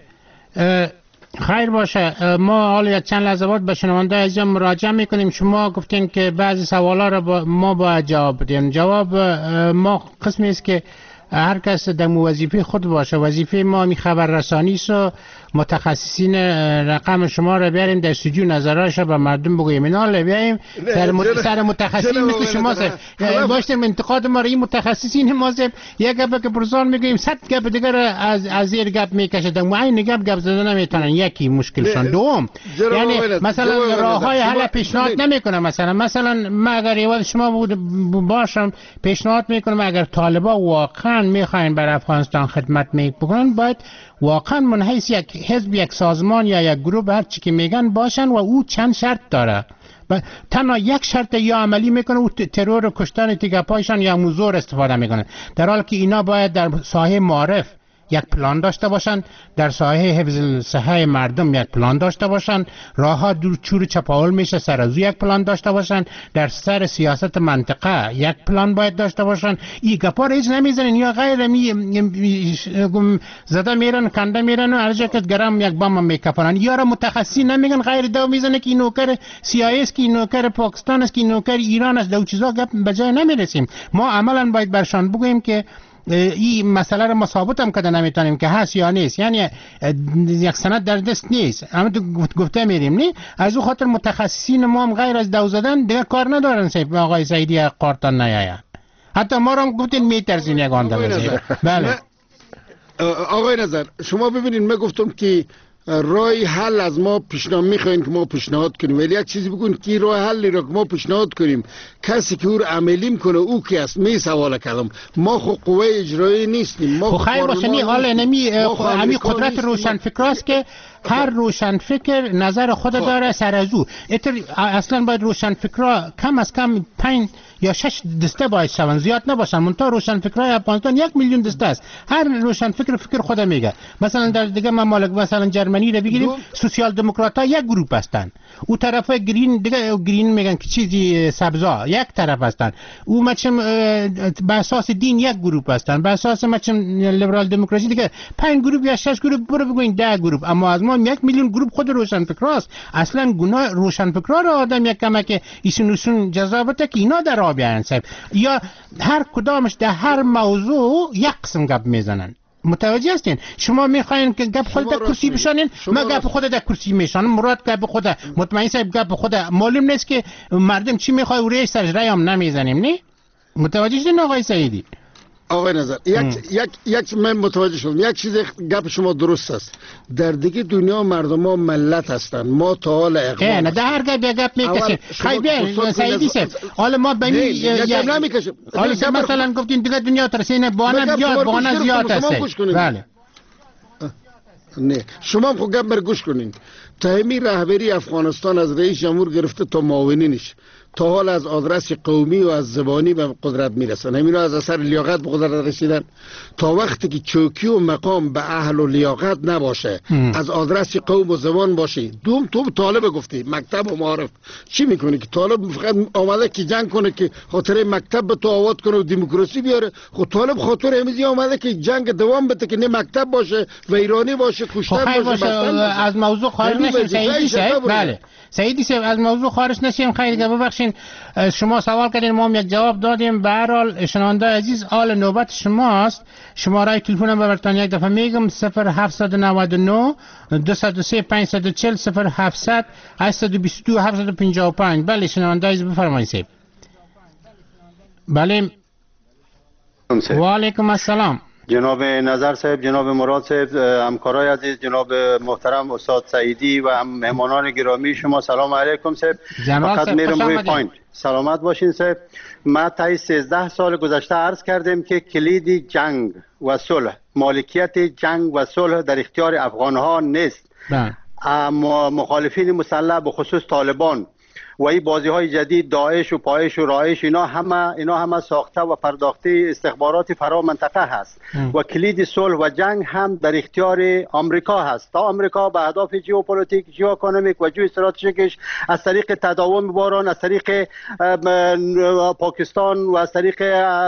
خیر باشه، ما حالا چند لحظه بعد به شنونده عزیزم مراجعه میکنیم. شما گفتین که بعضی سوالا را با ما باید جواب بدیم. جواب ما قسمی است که هر کس در وظیفه خود باشه. وظیفه ما می خبررسانی است و متخصصین رقم شما را بیاریم در استودیو نظرش را به مردم بگوییم. اینا را بیاریم سر, مت... سر متخصصین مثل شما سر باشتیم انتقاد ما را این متخصصین ما سر یک گپ که پرسان میگوییم صد گپ دیگر از از زیر گپ میکشه. در معین گپ گپ زدن نمیتونن. یکی مشکلشان. دوم یعنی مثلا راههای حل پیشنهاد نمیکنه. مثلا مثلا ما اگر یاد شما بود باشم پیشنهاد میکنم اگر طالبا واقعا میخواین بر افغانستان خدمت میکنن باید واقعا منحیث یک حزب، یک سازمان یا یک گروه هر چی که میگن باشن و او چند شرط داره. تنها یک شرط یا عملی میکنه او ترور و کشتن تیگپایشان یا موزور استفاده میکنه، در حالی که اینا باید در ساحه معارف یک پلان داشته باشن، در ساحه حفظ صحه مردم یک پلان داشته باشن، راهها دور چور چپاول میشه سر از یک پلان داشته باشن، در سر سیاست منطقه یک پلان باید داشته باشن. این گپا را هیچ نمیزنن یا غیر می زده میرن کنده میرن و هر جا که گرم یک بم میکپنن. یا را متخصصی نمیگن غیر دو میزنه که این نوکر سیایی است، که این نوکر پاکستان است، که این نوکر ایران است. دو چیزا گپ به جای نمیرسیم. ما عملا باید برشان بگوییم که این مسئله رو ما ثابت هم کده نمیتونیم که هست یا نیست. یعنی یک سند در دست نیست، اما تو گفته میریم نی. از او خاطر متخصصین ما هم غیر از دو زدن دیگه کار ندارن. سیب آقای سیدی قارتان نیاید. حتی ما رو هم گفتین میترسین یک آنده بزید. بله آقای نظر شما ببینید من گفتم که رای حل از ما پیشنهاد میخواین که ما پیشنهاد کنیم، ولی یک چیزی بگون که رای حلی را که ما پیشنهاد کنیم کسی که او را عملی میکنه او کی است؟ می سوال کردم. ما خو قوه اجرایی نیستیم. ما خو خیر باشه نی حال نمی همین قدرت روشنفکراست که هر روشنفکر نظر خود داره سر از او. اصلا باید روشنفکرا کم از کم پنج یا شش دسته باید شون، زیاد نباشن. منتها روشنفکرای افغانستان یک میلیون دسته است. هر روشنفکر فکر خود میگه. مثلا در دیگه ممالک مثلا جرمنی رو بگیریم سوسیال دموکرات ها یک گروه هستن، او طرف گرین دیگه گرین میگن که چیزی سبزا یک طرف هستن، او مچم به اساس دین یک گروه هستن، به اساس مچم لیبرال دموکراسی دیگه پنج گروه یا شش گروه برو بگوین ده گروه. اما از ما یک میلیون گروه خود روشنفکراست. اصلا گناه روشنفکرا رو آدم یک کمه که ایشون ایشون جذابته که اینا در آب بیان صاحب، یا هر کدامش در هر موضوع یک قسم گپ میزنن. متوجه هستین؟ شما میخواین که گپ خود در کرسی بشانین، ما گپ خود در کرسی میشانم. مراد گپ خود مطمئن صاحب گپ خود معلوم نیست که مردم چی میخواد و ریش سرش رای هم نمیزنیم. نی متوجه شدین آقای سعیدی؟ آقای نظر یک یک یک من متوجه شدم. یک چیز گپ شما درست است. در دیگه دنیا مردم ها ملت هستند. ما تا حال اقوام نه در هر گپ گپ میکشیم. خیلی بیا سعیدی صاحب حالا ما به یک نمیکشیم. حالا مثلا گفتین دیگه دنیا ترسینه بانه زیاد بانه زیاد است. بله نه شما هم خود گپ بر گوش کنین. تهمی رهبری افغانستان از رئیس جمهور گرفته تا معاونینش تا حال از آدرس قومی و از زبانی به قدرت میرسن. همین از اثر لیاقت به قدرت رسیدن. تا وقتی که چوکی و مقام به اهل و لیاقت نباشه ام. از آدرس قوم و زبان باشه. دوم تو طالب گفتی مکتب و معارف چی میکنه که طالب فقط آمده که جنگ کنه که خاطر مکتب به تو آواد کنه و دموکراسی بیاره؟ خود طالب خاطر همیزی آمده که جنگ دوام بده که نه مکتب باشه و ایرانی باشه کشتن باشه, باشه. از موضوع خارج نشیم سعیدی صاحب. بله سعیدی صاحب از موضوع خارج نشیم. خیلی ببخشید شما سوال کردین ما هم یک جواب دادیم. به هر حال شنونده عزیز آل نوبت شماست. شماره تلفنم براتون یک دفعه میگم صفر هفت نه نه دو صفر سه پنج چهار صفر صفر هفت هشت دو دو هفت پنج پنج. بله شنونده عزیز بفرمایید صاحب. بله و علیکم السلام جناب نظر صاحب، جناب مراد صاحب، همکارای عزیز، جناب محترم استاد سعیدی و هم مهمانان گرامی شما سلام علیکم صاحب. فقط میرم روی پوینت. سلامت باشین صاحب. ما تا سیزده سال گذشته عرض کردیم که کلید جنگ و صلح، مالکیت جنگ و صلح در اختیار افغانها نیست. اما مخالفین مسلح به خصوص طالبان و این بازی های جدید داعش و پایش و رایش اینا همه اینا همه ساخته و پرداخته استخبارات فرا منطقه هست ام. و کلید صلح و جنگ هم در اختیار آمریکا هست. تا آمریکا به اهداف ژئوپلیتیک، ژئواکونومیک و جو استراتژیکش از طریق تداوم باران، از طریق پاکستان و از طریق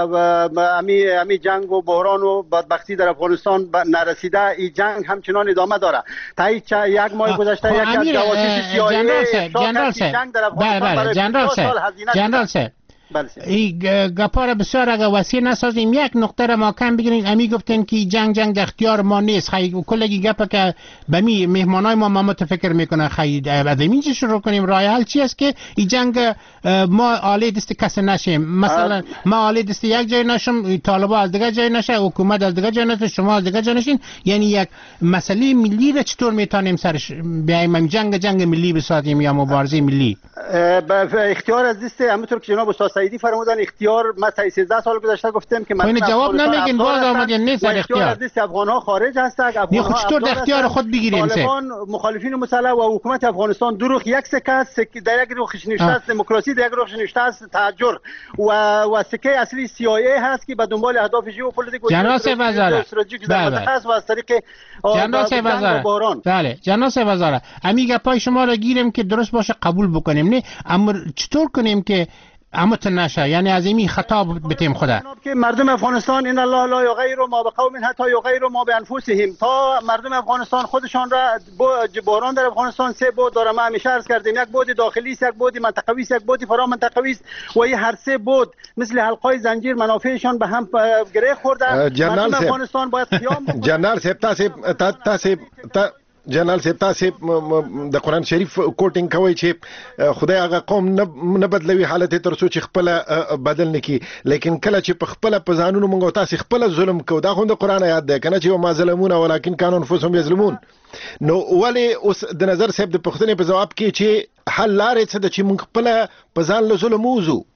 امی امی جنگ و بحران و بدبختی در افغانستان نرسیده، این جنگ همچنان ادامه داره. تا یک ماه گذشته یک از جواسیس سی‌آی‌ای جنگ در بله بله جنرال صاحب جنرال صاحب این گپا را بسیار اگر وسیع نسازیم یک نقطه را محکم بگیرید. امی گفتن که جنگ جنگ در اختیار ما نیست. خیلی کلگی گپا که به می مهمانای ما ما متفکر میکنه. خیلی از این چه شروع کنیم؟ راه حل چی است که این جنگ ما آله دست کس نشیم؟ مثلا ما آله دست یک جای نشیم، طالبا از دیگه جای نشه، حکومت از دیگه جای نشه، شما از دیگه جای نشین. یعنی یک مسئله ملی را چطور میتونیم سرش بیایم جنگ جنگ ملی بسازیم یا مبارزه ملی؟ به اختیار از دست همونطور که جناب استاد سعیدی فرمودن اختیار. ما سیزده سال گذشته گفتیم که من جواب نمیگین باز آمدین نیست اختیار از دست افغان‌ها خارج هستند. افغان‌ها چطور در اختیار خود بگیریم؟ طالبان مخالفین مسلح و حکومت افغانستان دو رخ یک سکه است. در یک رخش نوشته است دموکراسی، در یک رخش نوشته است تحجر و و سکه اصلی سی‌آی‌ای هست که به دنبال اهداف ژئوپلیتیک و استراتژیک در منطقه است و از طریق جنگ و بحران. بله جناب وزاره امیگه پای شما را گیریم که درست باشه قبول بکنیم. نه اما چطور کنیم که اما نشه؟ یعنی از این خطاب بتیم خدا که مردم افغانستان ان الله لا یغیر ما بقوم حتی یغیروا ما بانفسهم. تا مردم افغانستان خودشان را بحران در افغانستان سه بود داره. ما همیشه عرض کردیم یک بود داخلی است، یک بود منطقوی است، یک بود فرا منطقوی است و این هر سه بود مثل حلقای زنجیر منافعشان به هم گره خورده. مردم افغانستان باید قیام بکنه. جنرال صاحب تاسو تاسو جنرال صاحب تاسو د قرآن شریف کوټینګ کوي چې خدای هغه قوم نه بدلوي حالت تر څو چې خپل بدل نکي، لیکن کله چې په خپل په ځانونو موږ تاسو خپل ظلم کو دا خو د قرآن آیات ده کنه چې ما ظلمون ولکن كانوا انفسهم یظلمون. نو ولی اوس د نظر صاحب د پښتنې په جواب کې چې حل لارې څه د چې موږ خپل په ځان له ظلم وزو.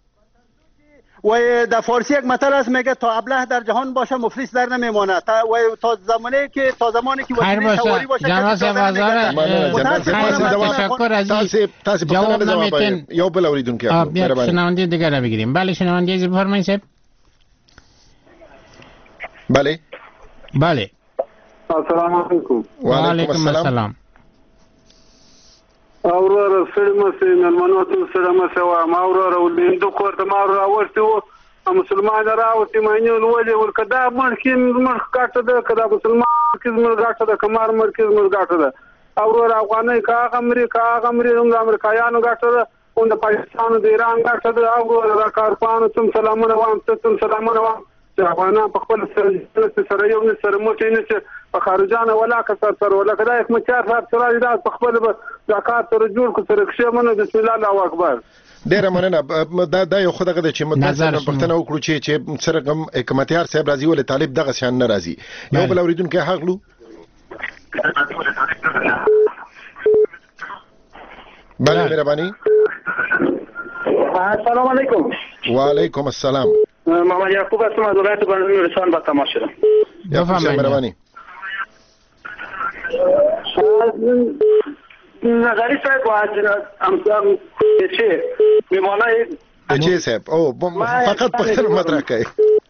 و در فارسی یک متل است میگه تا ابله در جهان باشه مفلس در نمیمانه. تا و تا زمانی که تا زمانی که وزیر سواری باشه جناب وزاره تشکر عزیز جواب نمیتین یو بل اوریدونکو مهرباني شنونده دیگه را بگیریم. بله شنونده عزیز بفرمایید صاحب. بله بله السلام علیکم. و علیکم السلام. اورور سلمسه ملمنوتو سلمسه و ماورور ولندو کوته ماورور ورتو مسلمان راوتی مانیول ولې ورکدا مرکې مرخ کاټه ده کدا مسلمان مرکز مرګاټه ده کمار مرکز مرګاټه ده اورور افغاني کا امریکا کا امریکا امریکایانو ګاټه ده او د پاکستان د ایران ګاټه ده اورور کارپانو تم سلامونه وام تم سلامونه وام چې افغانان په خپل سره سره یو نه سره موټی نه چې په خارجانه ولا کسر سره ولا کدا یک مچار صاحب سره دا په خپل زکات سره جوړ کو سره ښه منو بسم الله الله اکبر. ډیره مننه. دا دا یو خدغه د چې متنظر پښتنه وکړو چې چې سرغم حکمتیار صاحب راضي ول طالب دغه شان نه راضي. یو بل اوریدونکو حقلو بله مهرباني. السلام علیکم. وعلیکم السلام. محمد یعقوب هستم از ولایت بنی رسان با تماس شدم. بفرمایید مهربانی. نظری صاحب واجد امثال چه میمانه چه صاحب او فقط پختن مطرح کوي.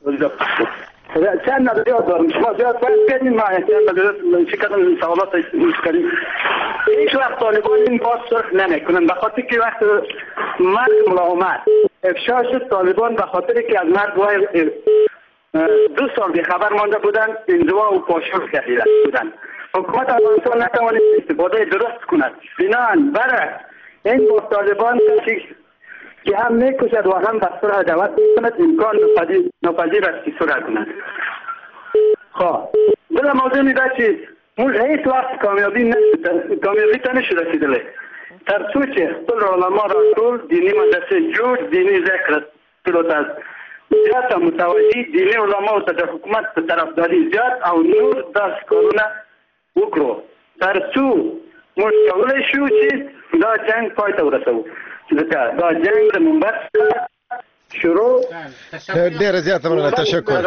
چند نظریات دارم. شما زیاد باید بدین ما چند نظریات شکل سوالات کنیم. هیچ وقت طالبان این باز سرخ نمیکنن به خاطر که وقت مرد ملاحمت افشا شد طالبان به خاطر که از مرد دو سال بی خبر مانده بودن انزوا و پاشور کرده بودن. حکومت افغانستان نتوانید استفاده درست کند. بنان برای این با طالبان که هم میکشد و هم به سرعه دعوت میکند امکان ناپذیر است که سرعه کند. خب بلا موضوع میده که موږ هیڅ وخت کامیابی نشده کامیابی ته نشو رسیدلی تر څو چې خپل علما را ټول دیني مدرسې جوړ دیني ذکر کړو ته زیاته متوجي دیني علماو ته د حکومت په طرفداري زیات او نور داسې کارونه وکړو تر څو موږ کولی شو چې دا جنګ پای ته ورسوو ځکه دا جنګ د منبر شروع ډیر زیاته مننه تشکر.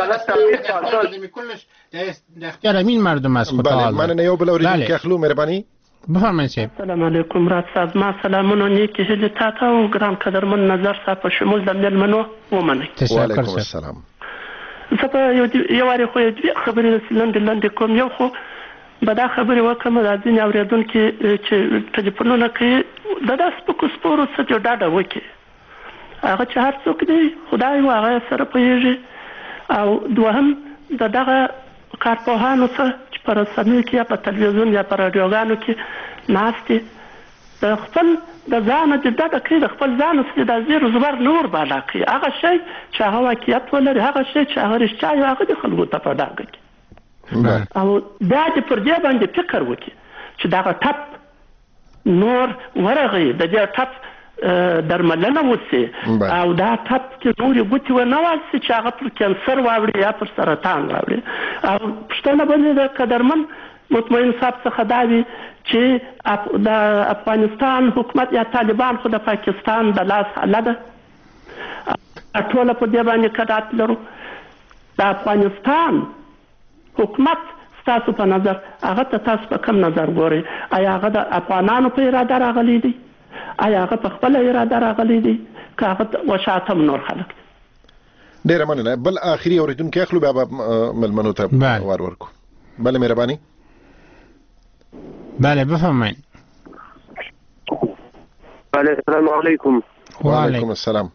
در اختیار همین مردم است. بله مننه. یو بل اوریدونکو اخلو مهرباني. بفرمایید صاحب. سلام علیکم مراد صاحب. ما سلامونه نیکی هیله تاسو او ګران قدرمن نظر صاحب په شمول د ملمنو ومنئ. وعلیکم السلام. زه په یو یو واری خو یو خبرې لنډ لنډ کوم. یو خو به دا خبرې وکړم د ځینې اوریدونکو چې ټلیفونونه کوي د داس په سپورو څه جو ډاډه وکړي هغه چې هر څوک دی خدای و هغه سره پوهېږي او دوهم د دغه کارپوهانو څخه چې په رسنیو کې یا په تلویزیون یا په راډیوګانو کې ناست دي د خپل د ځانه د ډډه کوي د خپل ځان څخه د زیر زبر نور بالا کوي هغه شی چې هغه واقعیت ولري هغه شی چې هغه رښتیا وي هغه د خلکو ته په ډاګه کوي او دا چې پر دې باندې فکر وکړي چې دغه ټپ نور ورغی د دې ټپ درملنه وسی او دا ټپ چې نورې ګوتې ونه واسي چې هغه پر کینسر واوړي یا پر سرطان واوړي او پوښتنه باندې د قدرمن مطمئن صاحب څخه دا وي چې د افغانستان حکومت یا طالبان خو د پاکستان د لاس حاله ده ټوله په دې باندې قناعت لرو. د افغانستان حکومت ستاسو په نظر هغه ته تاسو په کوم نظر ګورئ؟ آیا هغه د افغانانو په اراده راغلی دی؟ آیا هغه په خپل اراده راغلی دی که هغه وشاتم نور خلک؟ ډیره مننه. بل اخري اوریدونکو اخلو بیا به ملمنو ته وار ورکو. بله مهرباني. بله بفرمایئ. بله السلام علیکم. وعلیکم السلام.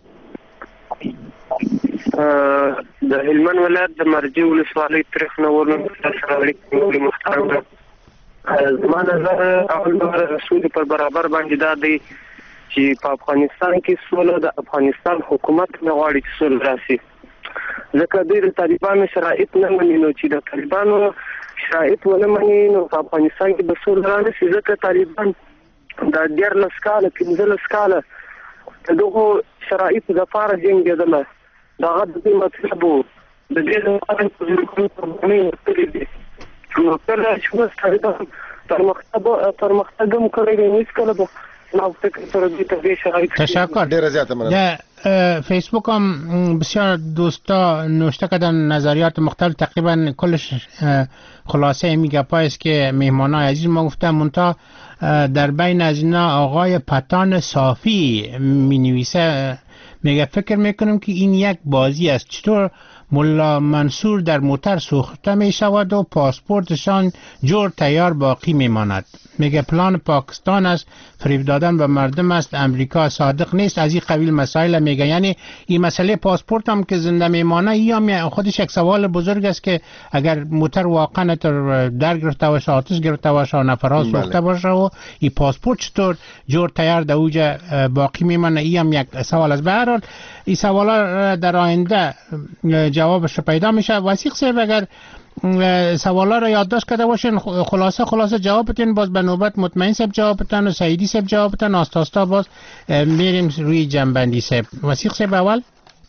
د هلمند ولایت د مرجې ولسوالۍ تاریخ نه ورنه سره اړیکې محترم زما نظر اول رسول پر برابر باندې دا دی چې په افغانستان کې سوله د افغانستان حکومت نه غواړي چې سوله راشي ځکه دوی د طالبانو شرایط نه مني نو چې د طالبانو شرایط ونه مني نو په افغانستان کې به سوله رانشي ځکه طالبان د دیارلس کاله پنځلس کاله د دغو شرایطو دپاره جنګېدله د هغه د دې مطلب و د دې لپاره یې په ځینو قربانۍ ورکړې دي نو کله چې اوس طالبان پرمختګ هم کړی دی نو هېڅکله به ما فکر سره دوی ته دې شرایط تشکر. ډیره زیاته مننه. در فیسبوک هم بسیار دوستا نوشته کردن نظریات مختلف تقریبا کلش خلاصه می گپایی است که مهمانای عزیز ما گفتن منتها در بین از اینا آقای پتان صافی می نویسه میگه فکر میکنم که این یک بازی است چطور ملا منصور در موتر سوخته می شود و پاسپورتشان جور تیار باقی می ماند. میگه پلان پاکستان است فریب دادن به مردم است امریکا صادق نیست از این قبیل مسائل میگه یعنی این مسئله پاسپورت هم که زنده میمانه یا خودش یک سوال بزرگ است که اگر موتر واقعا در گرفته باشه آتش گرفته باشه و نفرها سوخته باشه و این پاسپورت چطور جور تیار در اوج باقی میمانه این هم یک سوال است. به هر حال این سوالا در آینده جوابش پیدا میشه. وثیق صاحب اگر سوالا رو یادداشت کرده باشین خلاصه خلاصه جواب بدین، باز به نوبت مطمئن صاحب جواب بدن و سعیدی صاحب جواب بدن، آستا آستا باز میریم روی جنبندی صاحب. وثیق صاحب اول.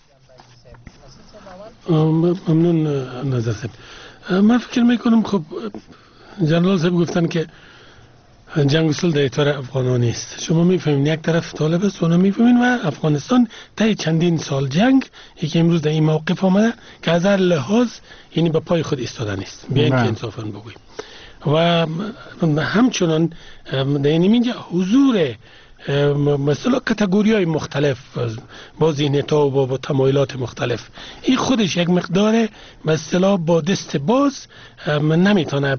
ممنون نظر صاحب. من فکر میکنم خب جنرال صاحب گفتن که جنگ اصول در اطار افغانان نیست. شما میفهمین یک طرف طالب است و اونا میفهمین و افغانستان طی چندین سال جنگ یکی امروز در این موقف آمده که از هر لحاظ یعنی به پای خود ایستاده نیست، بیاین که انصافا بگوییم. و همچنان در این اینجا حضور مثلا کاتگوری های مختلف با ذهنیت ها و با تمایلات مختلف، این خودش یک مقدار مثلا با دست باز نمیتونه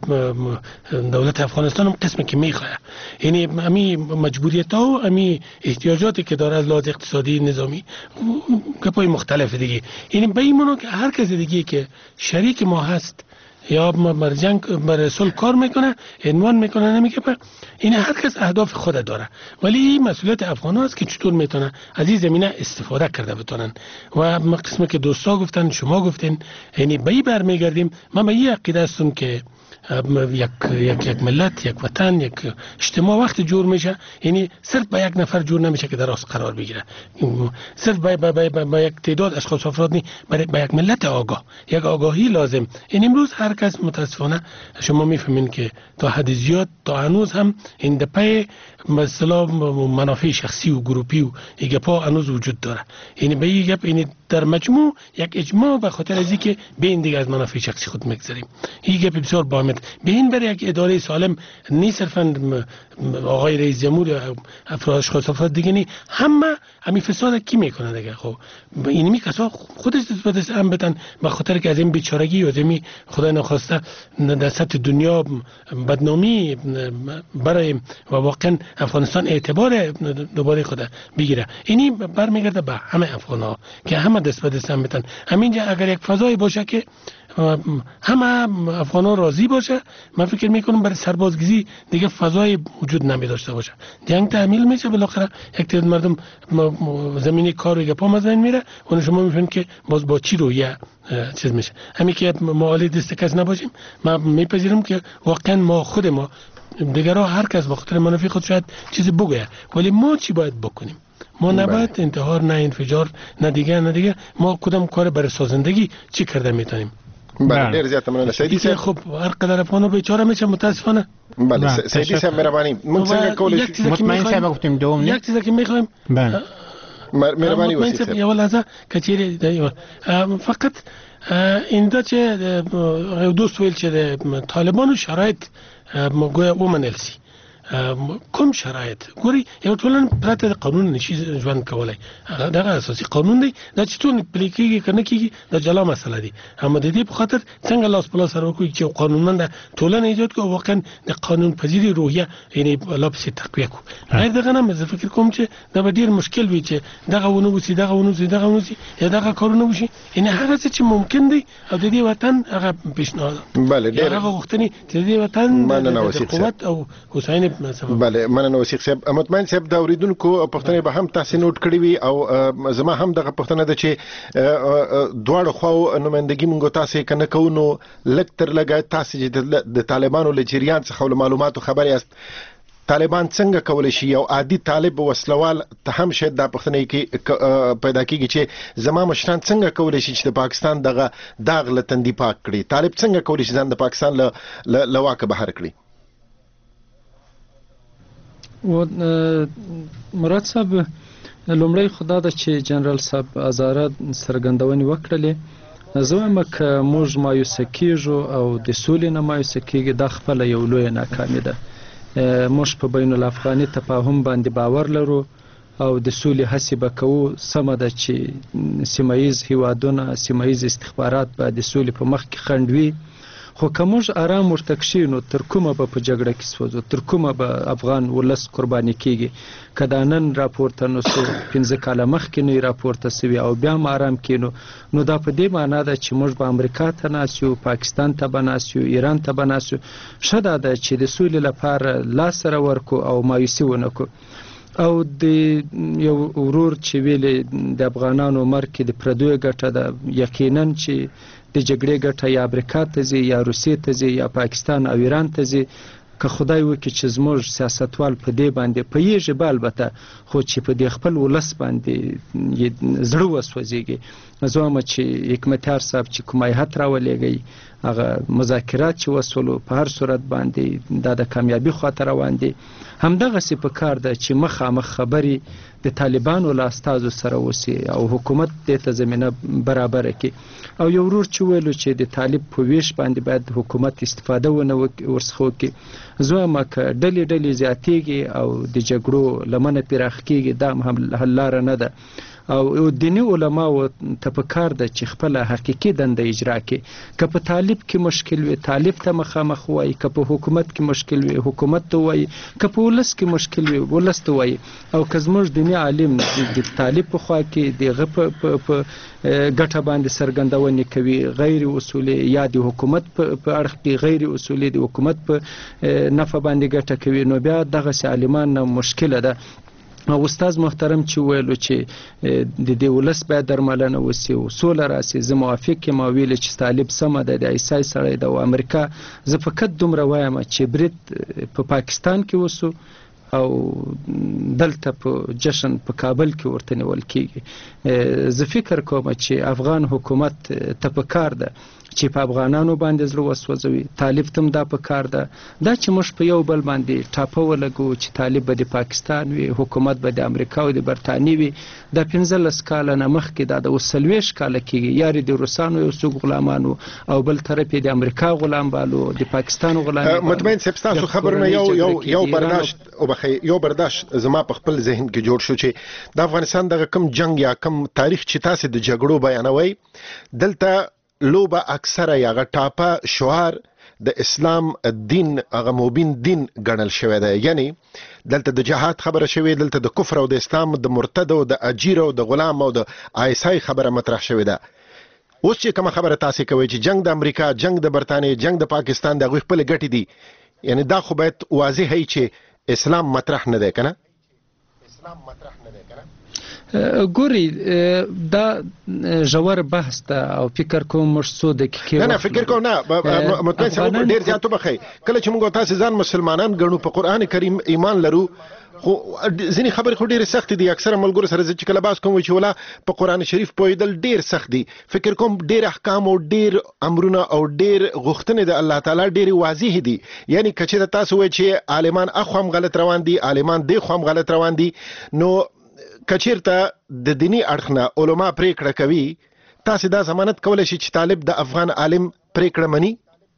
دولت افغانستان هم قسمی که میخواه، یعنی امی مجبوریت ها و امی احتیاجاتی که داره از لحاظ اقتصادی نظامی گپای مختلف دیگه، یعنی به این منو که هر کس دیگه که شریک ما هست یا بر جنگ بر صلح کار میکنه عنوان میکنه نمیگه، این هر کس اهداف خود داره، ولی این مسئولیت افغان است که چطور میتونه از این زمینه استفاده کرده بتونن. و قسمی که دوستا گفتن شما گفتین یعنی به این برمیگردیم. من به این عقیده هستم که یک یک یک ملت، یک وطن، یک اجتماع وقتی جور میشه یعنی صرف با یک نفر جور نمیشه که در راست قرار بگیره، صرف با, با, با, با, با یک تعداد اشخاص افراد نی، با یک ملت آگاه، یک آگاهی لازم. این امروز هر کس متاسفانه شما میفهمین که تا حد زیاد تا هنوز هم این دپای مثلا منافع شخصی و گروپی و ایگه پا هنوز وجود داره. یعنی به این گپ یعنی در مجموع یک اجماع به خاطر از اینکه به این دیگه از منافع شخصی خود میگذاریم. این گپ بسیار باهمه. به این برای یک اداره سالم نیست صرفا آقای رئیس جمهور افراد اشخاص افراد دیگه نی، همه همین فساد کی میکنه دیگه. خب اینمی کسا خودش دست هم بدن به خاطر که از این بیچارگی و از این خدا نخواسته در سطح دنیا بدنامی برای و واقعا افغانستان اعتبار دوباره خود بگیره. اینی برمیگرده به همه افغان‌ها که همه دست به دست هم بدن. همینجا اگر یک فضایی باشه که همه افغان‌ها راضی باشه، من فکر میکنم برای سربازگیری دیگه فضای وجود نمی داشته باشه. جنگ تحمیل میشه، بالاخره یک تعداد مردم زمینی کار رو گپا مزین میره، اون شما میفهمید که باز با چی رویه چیز میشه. همین که ما عالی دست کس نباشیم، من میپذیرم که واقعا ما خود ما دیگه را هر کس با خاطر منافع خود شاید چیزی بگه، ولی ما چی باید بکنیم؟ ما نباید انتحار، نه انفجار، نه دیگه نه دیگه. ما کدام کار برای سازندگی چی کرده میتونیم؟ بله ډیر زیات مننه سیدی صاحب. خب هر قدر افغانو بیچاره میشه متاسفانه. بله سیدی صاحب مهربانی موږ څنګه کولای شو مطمئن صاحب گفتیم دوم یک چیزی که میخوایم بله مهربانی وسیع صاحب یو لحظه کچيري فقط ایندا چې دوست ویل چې طالبانو شرایط موږ ومنل سي کوم شرایط ګوري یو ټولن پرته د قانون نشي ژوند کولای. دغه اساسي قانون دی دا چې ټول پلیکيږي کنه کیږي د جلا مسله دي. هم د دې په خاطر څنګه لاس په لاس سره کوي چې قانونمند ټولن ایجاد کوي واقعا د قانون پذیری روحیه یعنی لاپسې تقویه کوي. غیر دغه نه مزه فکر کوم چې دا ډیر مشکل وي چې دغه ونه وسی دغه ونه وسی دغه ونه وسی یا دغه کارونه وشي. ان هغه چې ممکن دی او د دې وطن هغه پیشنهاد بله ډیر هغه وختنی چې د دې وطن د قوت او حسین بله مننه وسیق صاحب. مطمئن صاحب دا اوریدونکو پښتنې به هم تاسو نوٹ کړی وي او زما هم دغه پښتنه ده چې دواړو خو نمائندګي مونږ تاسو کنه کوو لک تر لګا تاسو د طالبانو له جریان څخه معلوماتو خبري است. طالبان څنګه کولای شي یو عادي طالب وسلوال ته هم شاید د پښتنې کې پیدا کیږي چې زما مشران څنګه کولای شي چې د پاکستان دغه داغ لتندې پاک کړي؟ طالب څنګه کولای شي ځان د پاکستان له لواکه بهر کړي؟ و مراد صاحب لومړی خدا د چې جنرال صاحب ازاره سرګندونې وکړلې، زه وایم که موږ مایوسه کیږو او د سولې نه مایوسه کیږي دا خپله یو لویه ناکامي ده. موږ په بین الافغاني تفاهم باندې باور لرو او د سولې هڅې به کوو. سمه ده چې سیمه ییز هیوادونه سیمه ییز استخبارات به د سولې په مخ کې خنډ وي، خو که موږ ارام ورته کښېنو تر کومه به په جګړه کې سوځو، تر کومه به افغان ولس قرباني کیږي. که دا نن راپورته نه سو پنځه کاله مخکې نه راپورته سوي او بیا هم ارام کینو، نو دا په دې معنا ده چې موږ به امریکا ته ناست یو، پاکستان ته به ناست یو، ایران ته به ناست یو. ښه دا ده چې د سولې لپاره لاس سره ورکو او مایوسي ونه کړو. او د یو ورور چې ویلې د افغانانو مرګ د پردیو ګټه ده، یقینا چې د جګړې ګټه یا امریکا ته ځي یا روسیې ته ځي یا پاکستان او ایران ته ځي. که خدای وکړي چې زموږ سیاستوال په دې باندې پوهېږي به البته، خو چې په دې خپل ولس باندې زړه وسوځېږي. زه وایم چې حکمتیار صاحب چې کوم هیات راولېږئ، هغه مذاکرات چې وسولو په هر صورت باندې دا د کامیابي خواته روان دي. همدغسې په کار ده چې مخامخ خبرې د طالبانو له استازو سره وسي او حکومت دې ته زمینه برابره کړي. او یو ورور چې ویلو چې د طالب په ویش باندې باید حکومت استفاده ونه ورڅخه وکړي. زه وایم که ډلې ډلې زیاتېږي او د جګړو لمنه پراخ کېږي، دا هم حل لاره نه ده. او دینی علماو ته په کار ده چې خپله حقیقي دنده اجرا کړي. که په طالب کې مشکل وي طالب ته مخامخ وایي، که په حکومت کې مشکل وي حکومت ته وایي، که په ولس کې مشکل وي ولس ته وایي. او که زموږ دیني عالم د طالب په خوا کې دغه په ګټه باندې څرګندونې کوي غیر اصولي، یا د حکومت په اړخ کې غیر اصولي د حکومت په نفع باندې ګټه کوي، نو بیا دغسې عالمان نه مشکله ده. او استاد محترم چې ویلو چې د دې ولس باید درملنه وسي او سوله راسي، زه موافق یم. ویل چې طالب سمه ده، د عیسی سړی ده. او امریکا زه فقط دومره وایم چې برید په پاکستان کې وسو او دلته په جشن په کابل کې ورته نیول کېږي. زه فکر کوم چې افغان حکومت ته په کار ده چې په افغانانو باندې زړه وسوځوي. طالب ته هم دا په کار ده دا چې موږ په یو بل باندې ټاپه ولګو چې طالب به د پاکستان وي، حکومت به د امریکا او د برطانیې وي. دا پنځلس کاله نه مخکې دا د اوس څلوېښت کاله کېږي. یارې د روسانو یو څوک غلامانو او بل طرف یې د امریکا غلام بالو، د پاکستان غلام. مطمئن صاحب ستاسو خبرونه یو یو یو برداشت او بخې یو برداشت زما په خپل ذهن کې جوړ شو چې د افغانستان دغه کم جنگ یا کم تاریخ چې تاسو د جګړو بیانوي، دلته لوبه اکثره یا ټاپه شعار د اسلام دین هغه مبین دین ګڼل شوی دی. یعنی دلته د جهاد خبره شوې، دلته د کفر او د اسلام د مرتد او د اجیر او د غلام او د آیسای خبره مطرح شوې ده. اوس چې کوم خبره تاسو کوي چې جنگ د امریکا، جنگ د برتانیې، جنگ د پاکستان د غوښ خپل ګټې دي، یعنی دا خو باید واضح هي چې اسلام مطرح نه دی کنه. اسلام مطرح نه دی کنه. ګوري دا ژور بحث ده او فکر کوم موږ څو دقیقې نه نه فکر کوم نه مطمئن صاحب ډیر زیاتو بخې کله چې موږ تاسو ځان مسلمانان ګڼو، په قران کریم ایمان لرو، خو ځینې خبرې خو ډېرې سختې دي. اکثره ملګرو سره چې کله باس کوم چې ولا په قران شریف پوهېدل ډېر سخت دي. فکر کوم ډېر احکام او ډېر امرونه او ډېر غوښتنې د الله تعالی ډېرې واضح دي. یعنی که چېرته تاسو وایئ چې عالمان اخو هم غلط روان دي، عالمان دی خو هم غلط روان دي، نو که چېرته د دیني اړخ نه علما پرېکړه کوي، تاسو دا ضمانت کولی شئ چې طالب د افغان عالم پرېکړه مني؟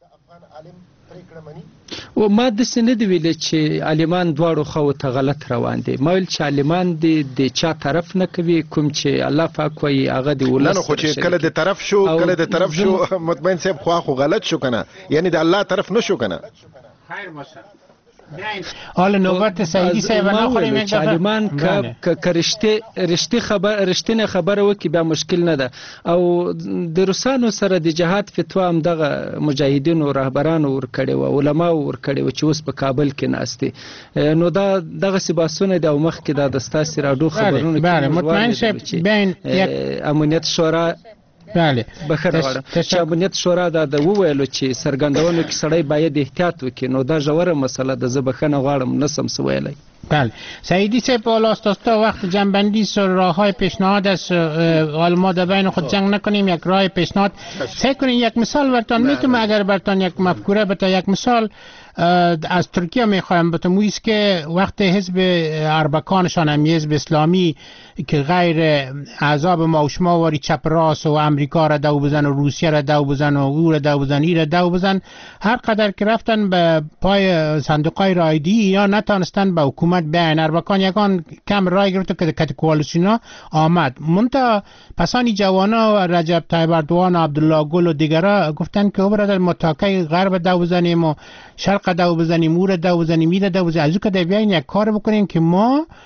و ما داسې نه دي ویلي چې عالمان دواړو خواو ته غلط روان دي. ما ویل چې عالمان دي د چا طرف نه کوي، کوم چې الله پاک وایي هغه د ولس. نه خو چې کله د طرف شو کله د طرف شو مطمئن صاحب خوا خو غلط شو کنه، یعنی د الله طرف نه شو کنه. خیر باشه. حالا نوبت سعیدی صاحب نه خوریم یک دفعه عالمان که رشتي خبر رشتینه خبره وکي بیا مشکل نه ده. او د روسانو سره د جهاد فتوا هم دغه مجاهدینو رهبرانو ورکړي و، علماو ورکړي و چې اوس په کابل کې ناستي. نو دا دغه سباسونه د مخ کې د دستاسي راډو خبرونه کې مطمئن شه بین امنیت شورا بله بخیر غواړم چې امنیت شورا دا د وویلو چې سرګندونو کې سړی باید احتیاط وکړي، نو دا ژوره مسله ده. زه بخښنه غواړم نسم څه ویلی. بله سعیدی صاحب حالا تا وقت جنبندی راه های پیشنهاد است، حالا ما در بین خود جنگ نکنیم، یک راه پیشنهاد سعی کنیم. یک مثال برتان میتونم اگر برتان یک مفکوره بتا، یک مثال از ترکیه میخوایم بتون است که وقت حزب اربکانشان هم حزب اسلامی که غیر احزاب ما و شما واری چپ راست و امریکا را دو بزن و روسیه را دو بزن و او را دو بزن ای را دو بزن، هر قدر که رفتن به پای صندوقای رایدی یا نتانستن به حکومت بیان. اربکان یکان کم رای گرفت که کت کوالسیونا آمد، منتها پسانی جوانا و رجب طیب اردوان و عبدالله گل و دیگرها گفتن که برادر متاکای غرب دو بزنیم و شرق دو بزنیم، او را دو بزنیم، ای را دو بزنیم. از او که بیاین یک کار بکنیم که ما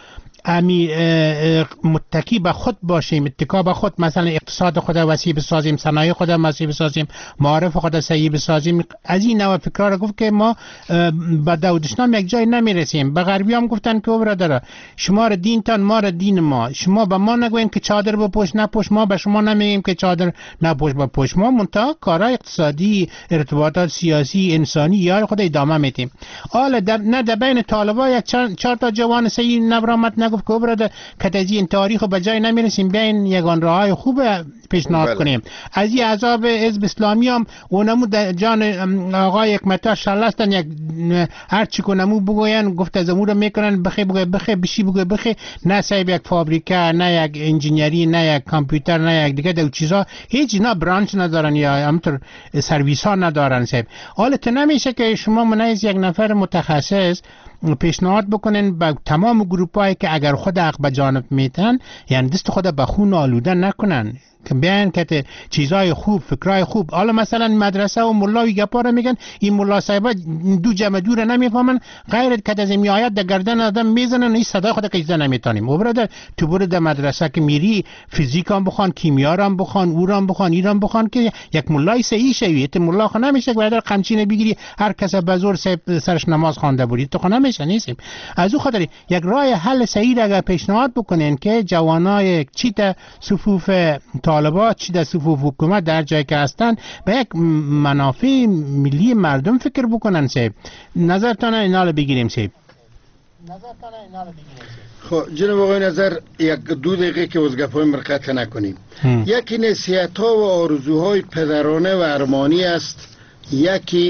امی متکی به خود باشیم، اتکا به خود، مثلا اقتصاد خود وسیع بسازیم، صنایع خود وسیع بسازیم، معارف خود صحیح بسازیم. از این نوع فکرها رو گفت که ما به دودشنام یک جای نمیرسیم. به غربی هم گفتن که برادر شما را دینتان، ما را دین ما، شما به ما نگوین که چادر بپوش نپوش، ما به شما نمیگیم که چادر نپوش بپوش، ما منتها کارهای اقتصادی، ارتباطات سیاسی، انسانی یا خود ادامه میدیم. حالا در نه در بین طالبا یک چهار تا جوان صحیح نبرامت نگفت که برادر که از این تاریخ به جای نمیرسیم، بیاین یگان راههای خوب پیشنهاد کنیم. از این عذاب حزب اسلامی هم اونمو جان آقای حکمتیار شلستن، یک هر چی کنمو بگوین گفت از امور میکنن بخی بگوی بخی بشی بگوی بخی، نه صاحب یک فابریکه، نه یک انجینیری، نه یک کامپیوتر، نه یک دیگه دو چیزا، هیچ اینا برانچ ندارن یا همطور سرویس ها ندارن صاحب. حالا تو نمیشه که شما منیز یک نفر متخصص پیشنهاد بکنن به تمام گروپ هایی که اگر خود حق به جانب میتن، یعنی دست خود به خون آلوده نکنن، که بیان که چیزای خوب، فکرای خوب. حالا مثلا مدرسه و ملای گپا رو میگن، این ملا صاحبا دو جمع دور نمیفهمن، غیر که از این آیات در گردن آدم میزنن، این صدای خود که اجازه نمیتونیم. و برادر تو برو در مدرسه که میری، فیزیک هم بخوان، کیمیا هم بخوان، او هم بخوان، این هم بخوان، که یک ملای صحیح شوی. تو ملا خو نمیشه که برادر قمچینه بگیری هر کس به زور سرش نماز خوانده بودی، تو خو نمیشه. نیستیم از او خاطر یک راه حل صحیح اگر پیشنهاد بکنین که جوانای چی تا صفوف طالبات چی در صفوف حکومت در جایی که هستن به یک منافع ملی مردم فکر بکنن. صاحب نظرتان اینا رو بگیریم. صاحب نظرتان اینا رو بگیریم. خب جناب آقای نظر، یک دو دقیقه که از گپای مرقت نکنیم. یکی نصیحت ها و آرزوهای پدرانه و ارمانی است، یکی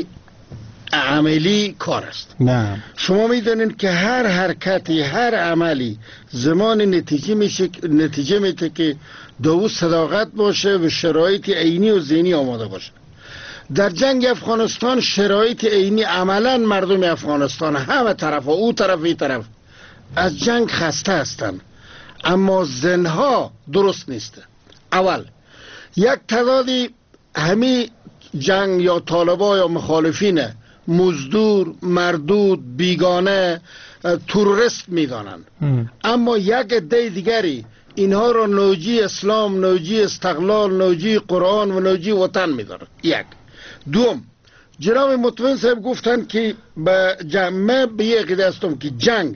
عملی کار است. نه. شما میدونید که هر حرکتی، هر عملی زمان نتیجه میشه، نتیجه میده که دو صداقت باشه و شرایط عینی و ذهنی آماده باشه. در جنگ افغانستان شرایط عینی عملا مردم افغانستان همه طرف و او طرف ای طرف از جنگ خسته هستند، اما ذهنها درست نیست. اول یک تعدادی همین جنگ یا طالبا یا مخالفین مزدور، مردود، بیگانه، تروریست میدانند، اما یک عده دیگری اینها را نوجی اسلام، نوجی استقلال، نوجی قرآن و نوجی وطن میدارند. یک. دوم، جناب مطمئن صاحب گفتن که به جمعه به یک عقیده هستم که جنگ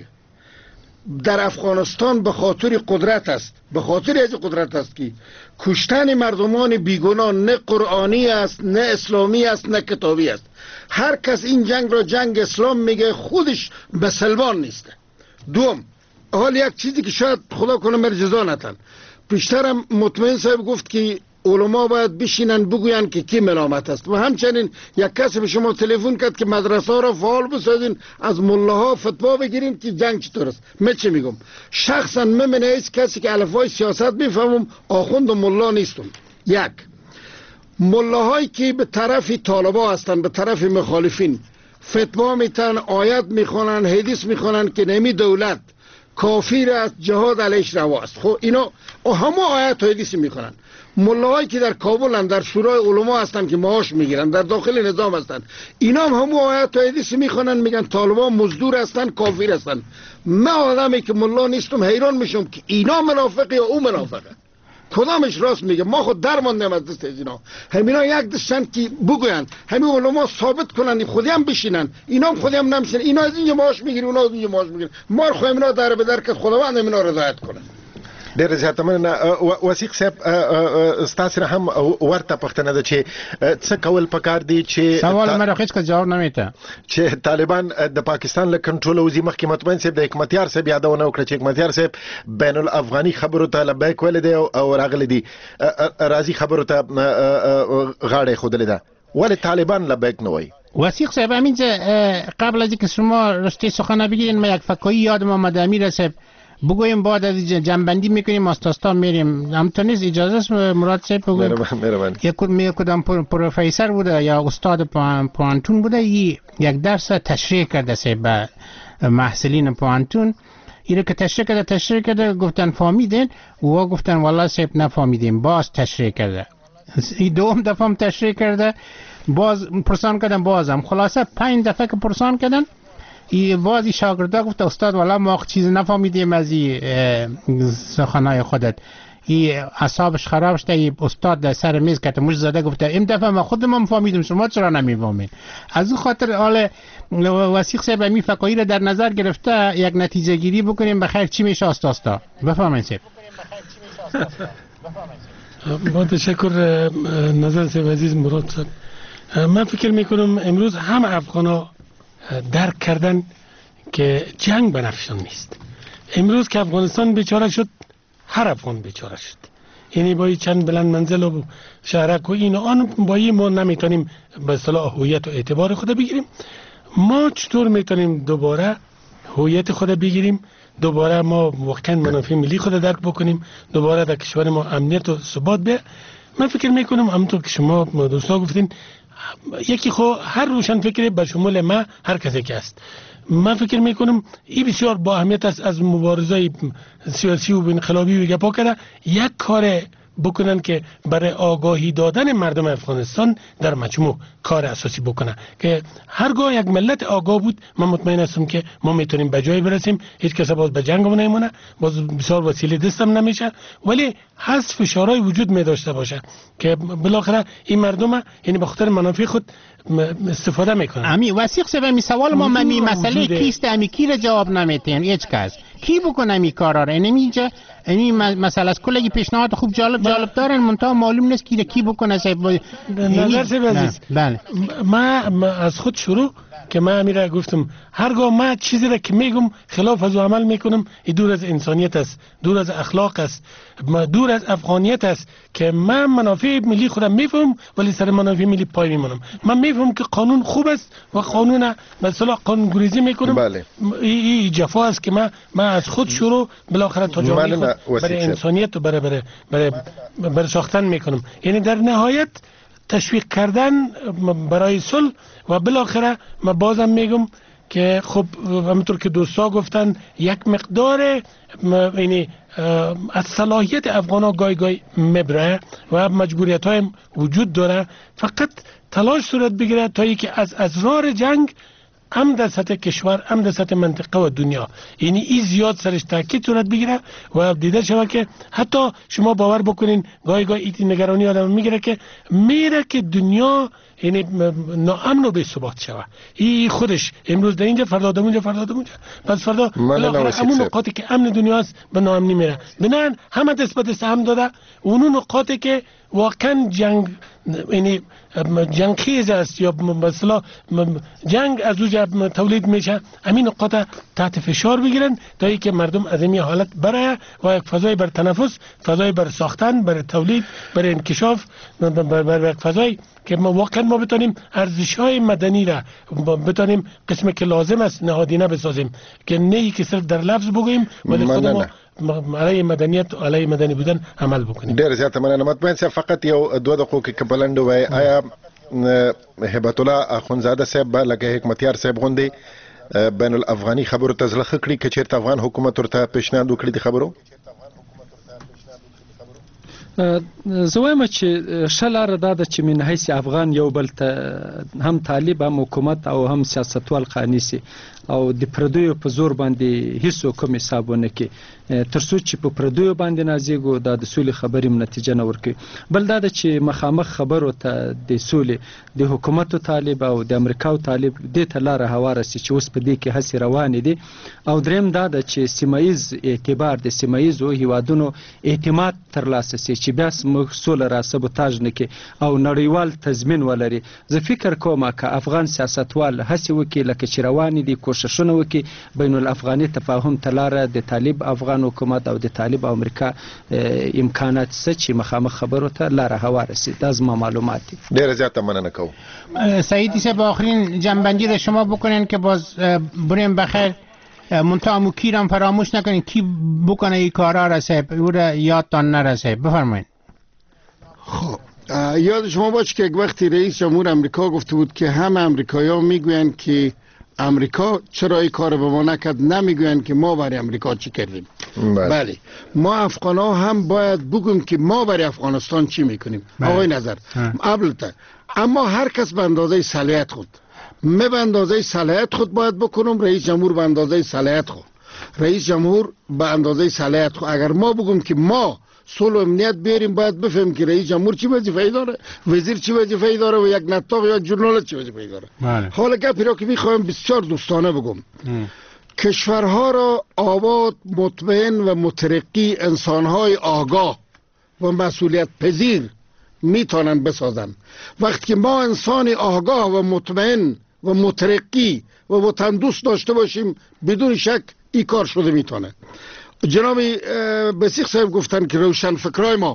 در افغانستان به خاطر قدرت است، به خاطر از قدرت است که کشتن مردمان بیگناه نه قرآنی است، نه اسلامی است، نه کتابی است. هر کس این جنگ را جنگ اسلام میگه، خودش به سلمان نیست. دوم، حال یک چیزی که شاید خدا کنه مر جزا نتن، پیشترم مطمئن صاحب گفت که علما باید بشینن بگوین که کی ملامت است، و همچنین یک کسی به شما تلفن کرد که مدرسه را فعال بسازین، از ملاها فتوا بگیرین که جنگ چطور است. من چه میگم؟ شخصا من از کسی که الفبای سیاست میفهمم، آخوند و ملا نیستم. یک، ملاهایی که به طرف طالبا هستن، به طرف مخالفین فتوا میتن، آیت میخونن، حدیث میخونن که نمی دولت کافر است، جهاد علیش روا است. خب اینا همه آیات و حدیث میخونن. ملاهایی که در کابل هم در شورای علما هستن که معاش میگیرن، در داخل نظام هستن، اینا هم همه آیات و حدیث میخونن، میگن طالبان مزدور هستن، کافر هستن. من آدمی که ملا نیستم حیران میشم که اینا منافقه یا او منافقه، کدامش راست میگه؟ ما خود در ماندیم از دست اینا. همینا یک دستن که بگوین، همین علما ثابت کنن، خودی هم بشینن، اینا هم خودی هم نمیشن، اینا از اینجا معاش میگیرن، اونا از اینجا معاش میگیرن. ما خو همینا در به در که خداوند همینا رضایت کنه. ډېر زیات مننه. وثیق صاحب ستاسو هم ورته پښتنه ده چې څه کول پکار دي چې سوال مې هیڅ کا جواب نه میته چې طالبان د پاکستان له کنټرول وزي. مخکې مطمئن صاحب د حکمتیار صاحب یادونه وکړه چې حکمتیار صاحب بین الافغاني خبرو ته لبیک ویل دی او راغلی دی راضي خبرو ته غاړه خودلې ده، ولې طالبان لبیک نه وایي؟ وثیق صاحب همینجا قبل از اینکه شما رشته سخن بگیرین ما یک فکایی یادم آمد. امیر صاحب بگویم بعد از جنبندی میکنیم آستاستا میریم. همطور نیست اجازه است مراد صاحب بگویم؟ یک کدام پروفیسر بوده یا استاد پوانتون بوده، یک درس تشریح کرده صاحب به محصلین پوانتون. این که تشریح کرده تشریح کرده گفتن فهمیدین؟ و گفتن والله صاحب نفهمیدیم. باز تشریح کرده، این دوم دفعه هم تشریح کرده، باز پرسان کردن، بازم خلاصه پنج دفعه که پرسان کردن این بازی شاگردا گفت استاد والا ما چیز نفهمیدیم از این سخنای خودت. این اعصابش خراب شده. این استاد در سر میز کت مش زده گفته این دفعه ما خودمون فهمیدیم شما چرا نمیفهمید. از اون خاطر حال وثیق صاحب می فقاهی را در نظر گرفته یک نتیجه گیری بکنیم بخیر چی میشه استاد. بفهمید صاحب. با تشکر نظر صاحب عزیز مراد صاحب. من فکر میکنم امروز هم افغانا درک کردن که جنگ بنفشان نیست. امروز که افغانستان بیچاره شد هر افغان بیچاره شد. یعنی با چند بلند منزل و شهرک و این و آن با این ما نمیتونیم به اصطلاح هویت و اعتبار خود بگیریم. ما چطور میتونیم دوباره هویت خود بگیریم؟ دوباره ما واقعا منافع ملی خود درک بکنیم، دوباره در کشور ما امنیت و ثبات بیه. من فکر میکنم همونطور که شما دوستا گفتین یکی خو هر روشن فکری به شمول ما هر کسی که است. من فکر میکنم این بسیار با اهمیت است از مبارزه سیاسی و انقلابی و گپا کرده یک کار بکنن که برای آگاهی دادن مردم افغانستان در مجموع کار اساسی بکنن که هرگاه یک ملت آگاه بود من مطمئن هستم که ما میتونیم به جای برسیم. هیچ کس باز به جنگ نمیمونه، باز بسیار وسیله دستم نمیشه، ولی هست فشارهای وجود می داشته باشه که بالاخره این مردم یعنی به خاطر منافع خود استفاده میکنن. امی وثیق صاحب می سوال ما می مسئله کیست امی کی را جواب نمیتین هیچ کس کی بکنه می کارا را نمیجه. یعنی مسئله از کلی پیشنهاد خوب جالب جالب دارن منتها معلوم نیست کی کی بکنه صاحب. نظر صاحب عزیز بله ما از خود شروع که من امیره گفتم هرگاه ما چیزی را که میگم خلاف از عمل میکنم این دور از انسانیت است، دور از اخلاق است، دور از افغانیت است که من منافع ملی خودم میفهم ولی سر منافع ملی پای میمونم. من میفهم که قانون خوب است و قانون مثلا قانون گریزی میکنم. بله. این جفا است که من من از خود شروع بالاخره تا جامعه خود برای انسانیت و برای برای برای, برای ساختن میکنم. یعنی در نهایت تشویق کردن برای صلح و بالاخره من بازم میگم که خب همونطور که دوستا گفتن یک مقدار یعنی از صلاحیت افغانا گای گای مبره و مجبوریت های وجود داره. فقط تلاش صورت بگیره تا ای که از ازرار جنگ هم در سطح کشور هم در سطح منطقه و دنیا یعنی این زیاد سرش تاکید صورت بگیره و دیده شود که حتی شما باور بکنین گاهی گاهی این نگرانی آدم میگیره که میره که دنیا یعنی ناامن و بی ثبات شود. این خودش امروز در اینجا فردا در اونجا فردا در اونجا پس فردا بالاخره همون نقاطی که امن دنیاست به ناامنی میره. بنابراین همه دست به دست هم داده اون نقاطی که واقعا جنگ یعنی جنگ خیز است یا مثلا جنگ از اونجا تولید میشه همین نقاط تحت فشار بگیرن تا ای که مردم از این حالت برای و یک فضای بر تنفس، فضای بر ساختن، بر تولید، بر انکشاف، بر, بر یک فضای که ما واقعا ما بتونیم ارزش‌های مدنی را بتونیم قسمی که لازم است نهادینه بسازیم که نه ای که صرف در لفظ بگوییم ولی خود ما علیه مدنیت و علیه مدنی بودن عمل بکنیم. ډیر زیات مننه. مطمئن صاحب فقط یو دوه دقیقو کې کبلند وای آیا هبت الله اخونزاده صاحب لکه حکمتیار صاحب غوندي بین الافغاني خبرو ته ځلخه کړی چې چیرته افغان حکومت ورته پیشنهاد وکړي د خبرو؟ زه وایم چې ښه لاره دا ده چې من حیث افغان یو بل ته هم طالب هم حکومت او هم سیاستوال قانع سي او د پردیو په زور باندې هیڅ کوم حساب ونه کړي تر څو چې په پردیو باندې نازیږو دا د سولې خبرې نتیجه نه ورکوي. بل دا ده چې مخامخ خبرو ته د سولې د حکومت طالب او د امریکا طالب دې ته لاره هواره سي چې اوس په دې کې هڅې روانې دي. او دریم دا ده چې سیمایز اعتبار د سیمایزو هیوادونو اعتماد ترلاسه سي چې بیا موږ سوله را سبوتاژ نه کړي او نړیوال تضمین ولري. زه فکر کوم که افغان سیاستوال هڅې وکړي لکه چې روانې دي کوششونه وکړي بین الافغاني تفاهم ته لاره د طالب افغان حکومت او د طالب او امریکا امکانات څه چې مخامخ خبرو ته لاره هواره سي. دا زما معلومات دي. ډیره زیاته مننه کوم. سعیدی صاحب آخرین جنبندی را شما بکنین که باز بریم بخیر منتها مو کیرم فراموش نکنین کی بکنه این کارا را صاحب او را یادتان نرسه. بفرمایید. خب یاد شما باشه که یک وقتی رئیس جمهور امریکا گفته بود که همه امریکایی‌ها میگویند که امریکا چرا این کار به ما نکرد، نمیگویند که ما برای امریکا چی کردیم. بله, بله. ما افغان‌ها هم باید بگیم که ما برای افغانستان چی میکنیم. آقای نظر ابلته اما هر کس به اندازه صلاحیت خود من به اندازه صلاحیت خود باید بکنم، رئیس جمهور به اندازه صلاحیت خود. رئیس جمهور به اندازه صلاحیت خود. اگر ما بگم که ما صلح و امنیت بیاریم، باید بفهم که رئیس جمهور چی وظیفه‌ای داره، وزیر چی وظیفه‌ای داره و یک نطاق یا ژورنالیست چی وظیفه‌ای داره. حالا گپی را که میخوایم بسیار دوستانه بگم، کشورها را آباد، مطمئن و مترقی انسانهای آگاه و مسئولیت پذیر میتونن بسازن. وقتی که ما انسان آگاه و مطمئن و مترقی و وطن دوست داشته باشیم، بدون شک این کار شده میتونه. جناب بسیق صاحب گفتن که روشن فکرای ما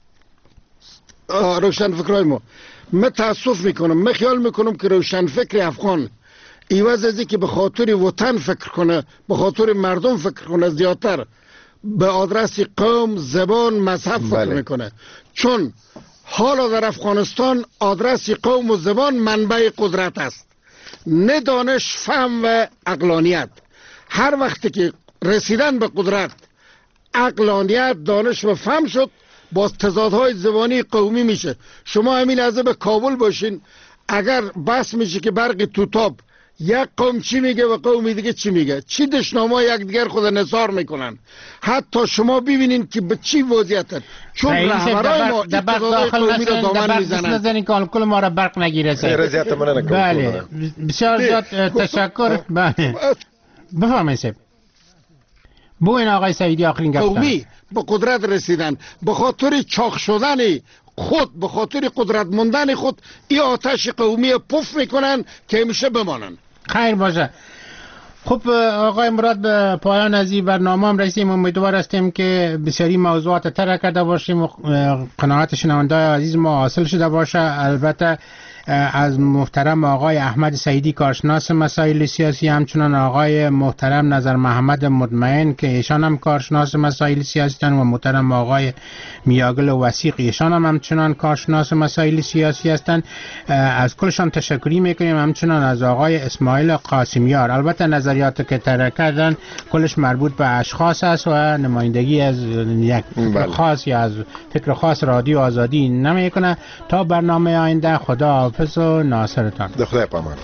روشن فکرای ما من تاسف میکنم، من خیال میکنم که روشن فکر افغان ایواز از که به خاطر وطن فکر کنه، به خاطر مردم فکر کنه، زیادتر به آدرس قوم، زبان، مذهب فکر بله. میکنه. چون حالا در افغانستان آدرس قوم و زبان منبع قدرت است، نه دانش، فهم و عقلانیت. هر وقتی که رسیدن به قدرت عقلانیت، دانش و فهم شد، باز تضادهای زبانی قومی میشه. شما همین لحظه به کابل باشین، اگر بحث میشه که برق توتاب یک قوم چی میگه و قومی دیگه چی میگه، چی دشنامه یک دیگر خود نثار میکنن، حتی شما ببینین که به چی وضعیت هست. چون رهبرای ما تضادهای قومی رو دامن میزنن. نزنین که کل ما را برق نگیره. بله بسیار زیاد تشکر. بله بفرمایید سید. بو این آقای سعیدی آخرین گفتن قومی به قدرت رسیدن، به خاطر چاق شدن خود، به خاطر قدرت موندن خود، این آتش قومی پف میکنن که همیشه بمانن. خیر باشه. خب آقای مراد، به پایان از این برنامه هم رسیدیم. امیدوار هستیم که بسیاری موضوعات طرح کرده باشیم و قناعت شنونده‌های عزیز ما حاصل شده باشه. البته از محترم آقای احمد سعیدی کارشناس مسائل سیاسی، همچنان آقای محترم نظر محمد مطمئن که ایشان هم کارشناس مسائل سیاسی هستند و محترم آقای میاگل وثیق ایشان هم همچنان کارشناس مسائل سیاسی هستند، از کلشان تشکری میکنیم. همچنان از آقای اسماعیل قاسمیار. البته نظریات که طرح کردن کلش مربوط به اشخاص است و نمایندگی از یک فکر خاص یا از فکر خاص رادیو آزادی نمیکنه. تا برنامه آینده، خدا حافظ و ناصرتان. خدای پامان.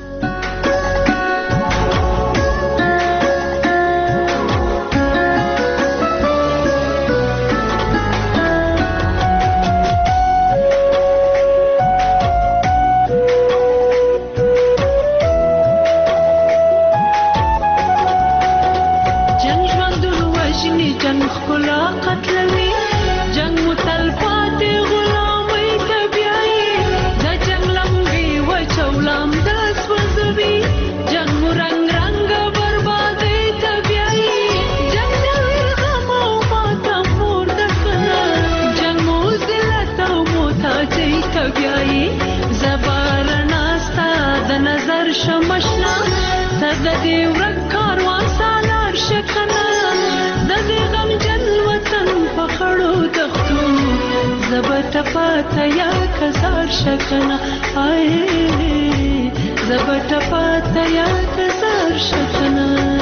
پاتیا کزار شکنا آی زبط پاتیا کزار شکنا.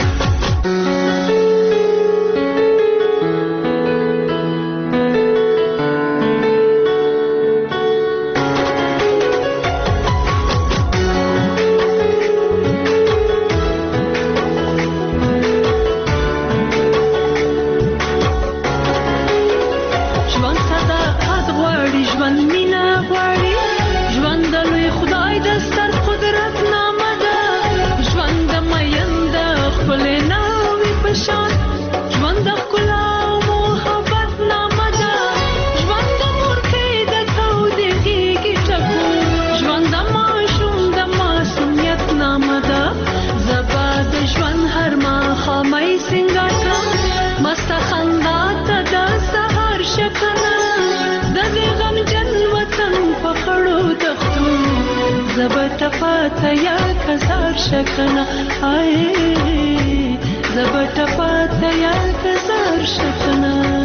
زبط پاتیا کزار شکنا آی زبط پاتیا کزار شکنا.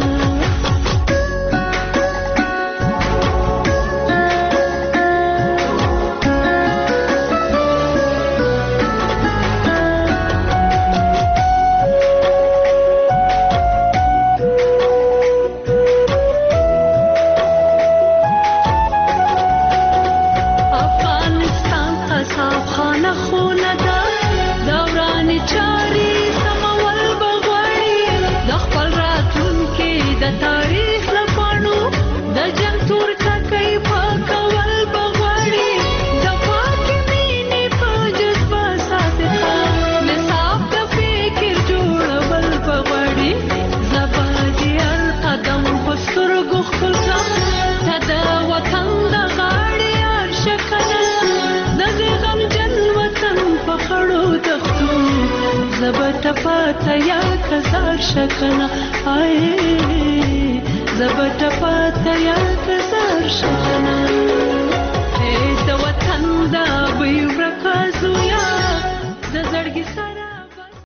Afghanistan زبټ پاته یا کزار شکنه آی زبټ پاته یا کزار شکنه اے د وطن دا به ورکازو یا د زړګي سره